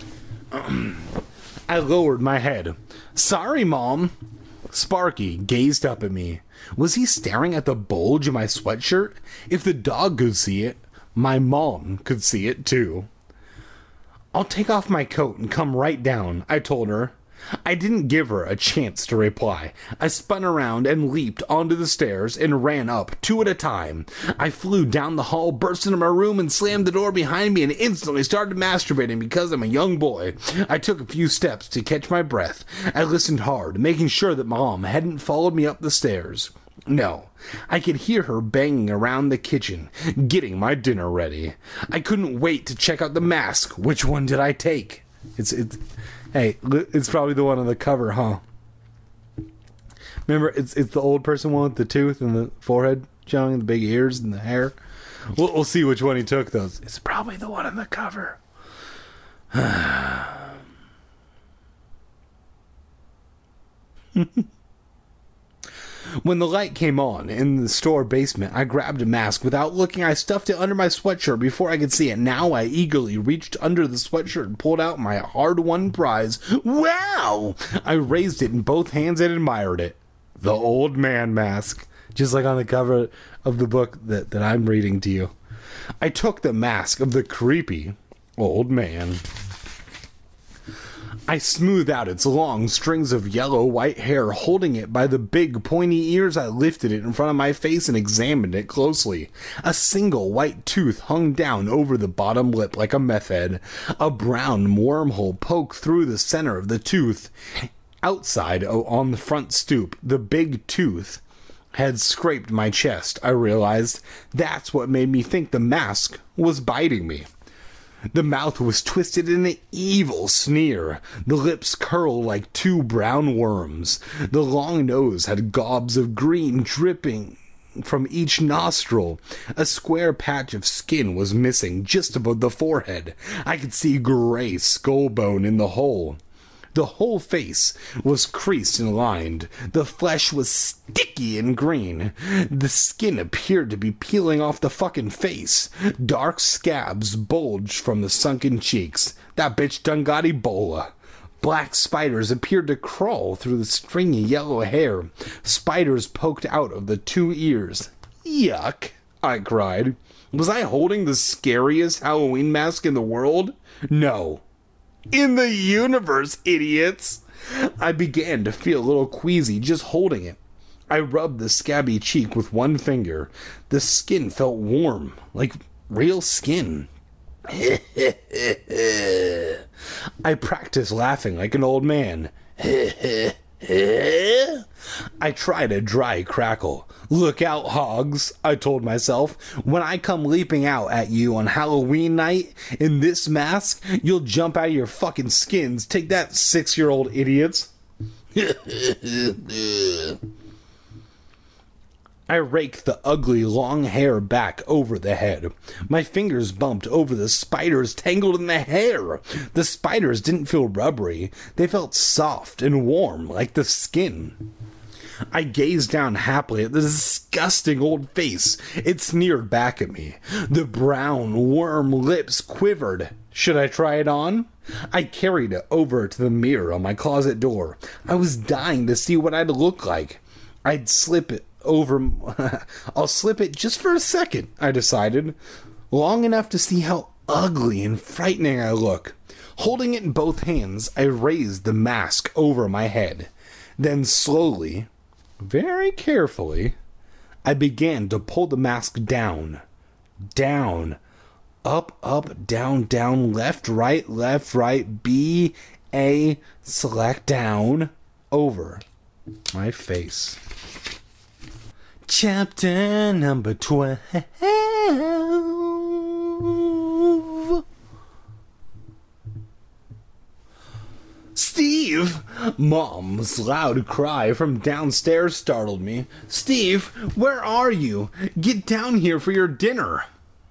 I lowered my head. Sorry, Mom. Sparky gazed up at me. Was he staring at the bulge in my sweatshirt? If the dog could see it, my mom could see it too. I'll take off my coat and come right down, I told her. I didn't give her a chance to reply. I spun around and leaped onto the stairs and ran up, 2 at a time. I flew down the hall, burst into my room, and slammed the door behind me and instantly started masturbating because I'm a young boy. I took a few steps to catch my breath. I listened hard, making sure that Mom hadn't followed me up the stairs. No, I could hear her banging around the kitchen, getting my dinner ready. I couldn't wait to check out the mask. Which one did I take? Hey, it's probably the one on the cover, huh? Remember, it's the old person one with the tooth and the forehead showing, the big ears and the hair. We'll see which one he took, though. It's probably the one on the cover. When the light came on in the store basement, I grabbed a mask. Without looking, I stuffed it under my sweatshirt before I could see it. Now I eagerly reached under the sweatshirt and pulled out my hard-won prize. Wow! I raised it in both hands and admired it. The old man mask. Just like on the cover of the book that I'm reading to you. I took the mask of the creepy old man. I smoothed out its long strings of yellow-white hair. Holding it by the big, pointy ears, I lifted it in front of my face and examined it closely. A single white tooth hung down over the bottom lip like a meth head. A brown wormhole poked through the center of the tooth. Outside, on the front stoop, the big tooth had scraped my chest. I realized that's what made me think the mask was biting me. The mouth was twisted in an evil sneer. The lips curled like 2 brown worms. The long nose had gobs of green dripping from each nostril. A square patch of skin was missing just above the forehead. I could see gray skull bone in the hole. The whole face was creased and lined. The flesh was sticky and green. The skin appeared to be peeling off the fucking face. Dark scabs bulged from the sunken cheeks. That bitch done got Ebola. Black spiders appeared to crawl through the stringy yellow hair. Spiders poked out of the 2 ears. Yuck, I cried. Was I holding the scariest Halloween mask in the world? No. In the universe, idiots! I began to feel a little queasy just holding it. I rubbed the scabby cheek with one finger. The skin felt warm, like real skin. I practiced laughing like an old man. I tried a dry crackle. Look out, hogs, I told myself. When I come leaping out at you on Halloween night in this mask, you'll jump out of your fucking skins. Take that, 6-year-old idiots. I raked the ugly long hair back over the head. My fingers bumped over the spiders tangled in the hair. The spiders didn't feel rubbery. They felt soft and warm like the skin. I gazed down happily at the disgusting old face. It sneered back at me. The brown worm lips quivered. Should I try it on? I carried it over to the mirror on my closet door. I was dying to see what I'd look like. I'd slip it over. I'll slip it just for a second, I decided. Long enough to see how ugly and frightening I look. Holding it in both hands, I raised the mask over my head. Then slowly, very carefully, I began to pull the mask down. Down. Up, up, down, down, left, right, B, A, select down, over my face. Chapter number 12. Steve! Mom's loud cry from downstairs startled me. Steve, where are you? Get down here for your dinner.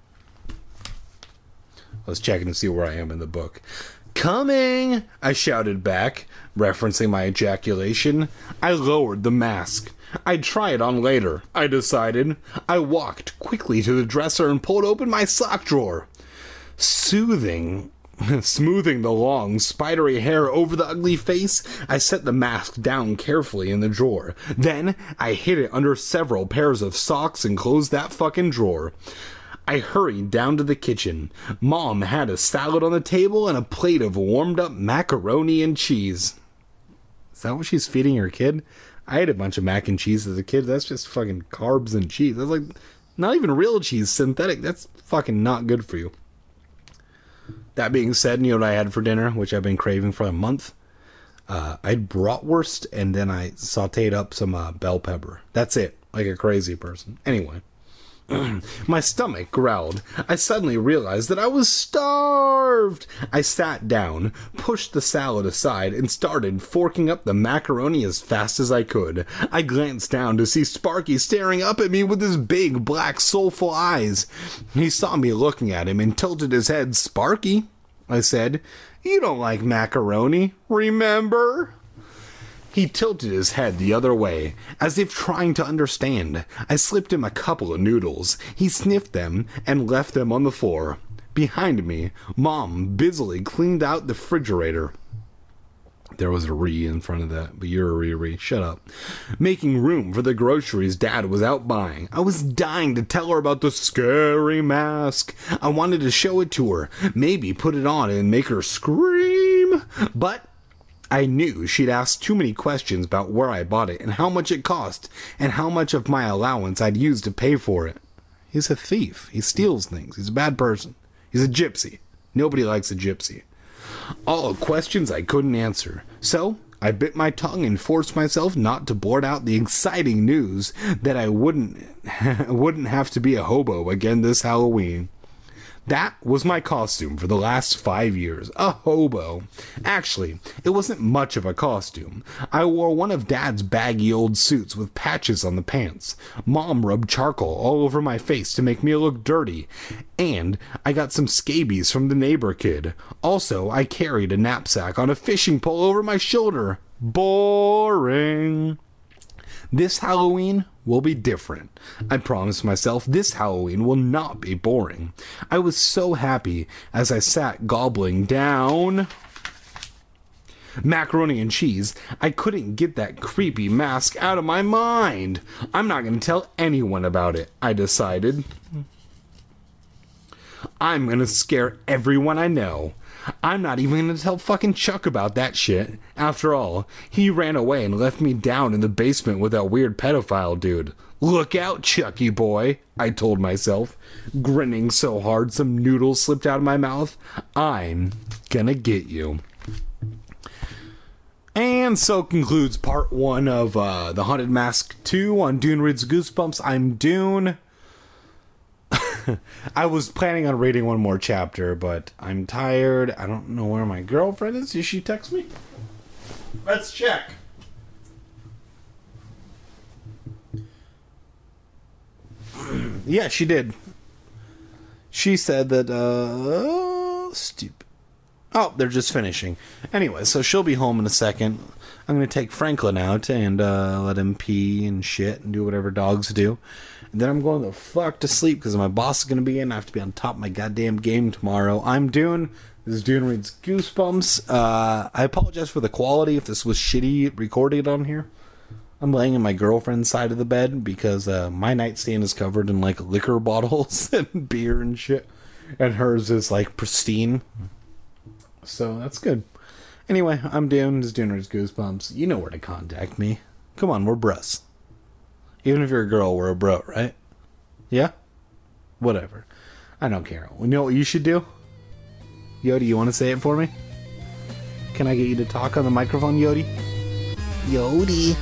I was checking to see where I am in the book. Coming! I shouted back, referencing my ejaculation. I lowered the mask. I'd try it on later, I decided. I walked quickly to the dresser and pulled open my sock drawer. Smoothing the long, spidery hair over the ugly face, I set the mask down carefully in the drawer. Then, I hid it under several pairs of socks and closed that fucking drawer. I hurried down to the kitchen. Mom had a salad on the table and a plate of warmed-up macaroni and cheese. Is that what she's feeding her kid? I ate a bunch of mac and cheese as a kid. That's just fucking carbs and cheese. That's like, not even real cheese, synthetic. That's fucking not good for you. That being said, you know what I had for dinner, which I've been craving for a month? I had bratwurst, and then I sauteed up some bell pepper. That's it, like a crazy person. Anyway. My stomach growled. I suddenly realized that I was starved. I sat down, pushed the salad aside, and started forking up the macaroni as fast as I could. I glanced down to see Sparky staring up at me with his big, black, soulful eyes. He saw me looking at him and tilted his head. Sparky, I said, you don't like macaroni, remember? He tilted his head the other way, as if trying to understand. I slipped him a couple of noodles. He sniffed them and left them on the floor. Behind me, Mom busily cleaned out the refrigerator. There was a re in front of that, but you're a re. Shut up. Making room for the groceries Dad was out buying. I was dying to tell her about the scary mask. I wanted to show it to her, maybe put it on and make her scream. But I knew she'd ask too many questions about where I bought it and how much it cost and how much of my allowance I'd used to pay for it. He's a thief. He steals things. He's a bad person. He's a gypsy. Nobody likes a gypsy. All questions I couldn't answer. So I bit my tongue and forced myself not to blurt out the exciting news that I wouldn't have to be a hobo again this Halloween. That was my costume for the last 5 years. A hobo. Actually, it wasn't much of a costume. I wore one of Dad's baggy old suits with patches on the pants. Mom rubbed charcoal all over my face to make me look dirty. And I got some scabies from the neighbor kid. Also, I carried a knapsack on a fishing pole over my shoulder. Boring. This Halloween will be different. I promised myself this Halloween will not be boring. I was so happy as I sat gobbling down macaroni and cheese, I couldn't get that creepy mask out of my mind. I'm not going to tell anyone about it, I decided. I'm going to scare everyone I know. I'm not even going to tell fucking Chuck about that shit. After all, he ran away and left me down in the basement with that weird pedophile dude. Look out, Chucky boy, I told myself, grinning so hard some noodles slipped out of my mouth. I'm gonna get you. And so concludes part 1 of The Haunted Mask 2 on Dune Reads Goosebumps. I'm Dune. I was planning on reading one more chapter, but I'm tired. I don't know where my girlfriend is. Did she text me? Let's check. Yeah, she did. She said that, stupid. Oh, they're just finishing. Anyway, so she'll be home in a second. I'm going to take Franklin out and let him pee and shit and do whatever dogs do. And then I'm going the fuck to sleep because my boss is going to be in. I have to be on top of my goddamn game tomorrow. I'm Dune. This is Dune Reads Goosebumps. I apologize for the quality if this was shitty recorded on here. I'm laying in my girlfriend's side of the bed because my nightstand is covered in like liquor bottles and beer and shit. And hers is like pristine. So that's good. Anyway, I'm Dune. This is Dune Reads Goosebumps. You know where to contact me. Come on, we're bros. Even if you're a girl, we're a bro, right? Yeah? Whatever. I don't care. You know what you should do? Yodi, you want to say it for me? Can I get you to talk on the microphone, Yodi? Yodi.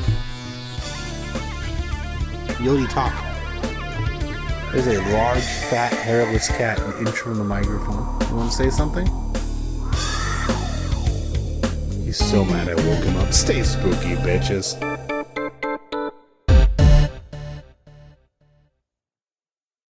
Yodi, talk. There's a large, fat, hairless cat an inch from the microphone. You want to say something? He's so mad I woke him up. Stay spooky, bitches.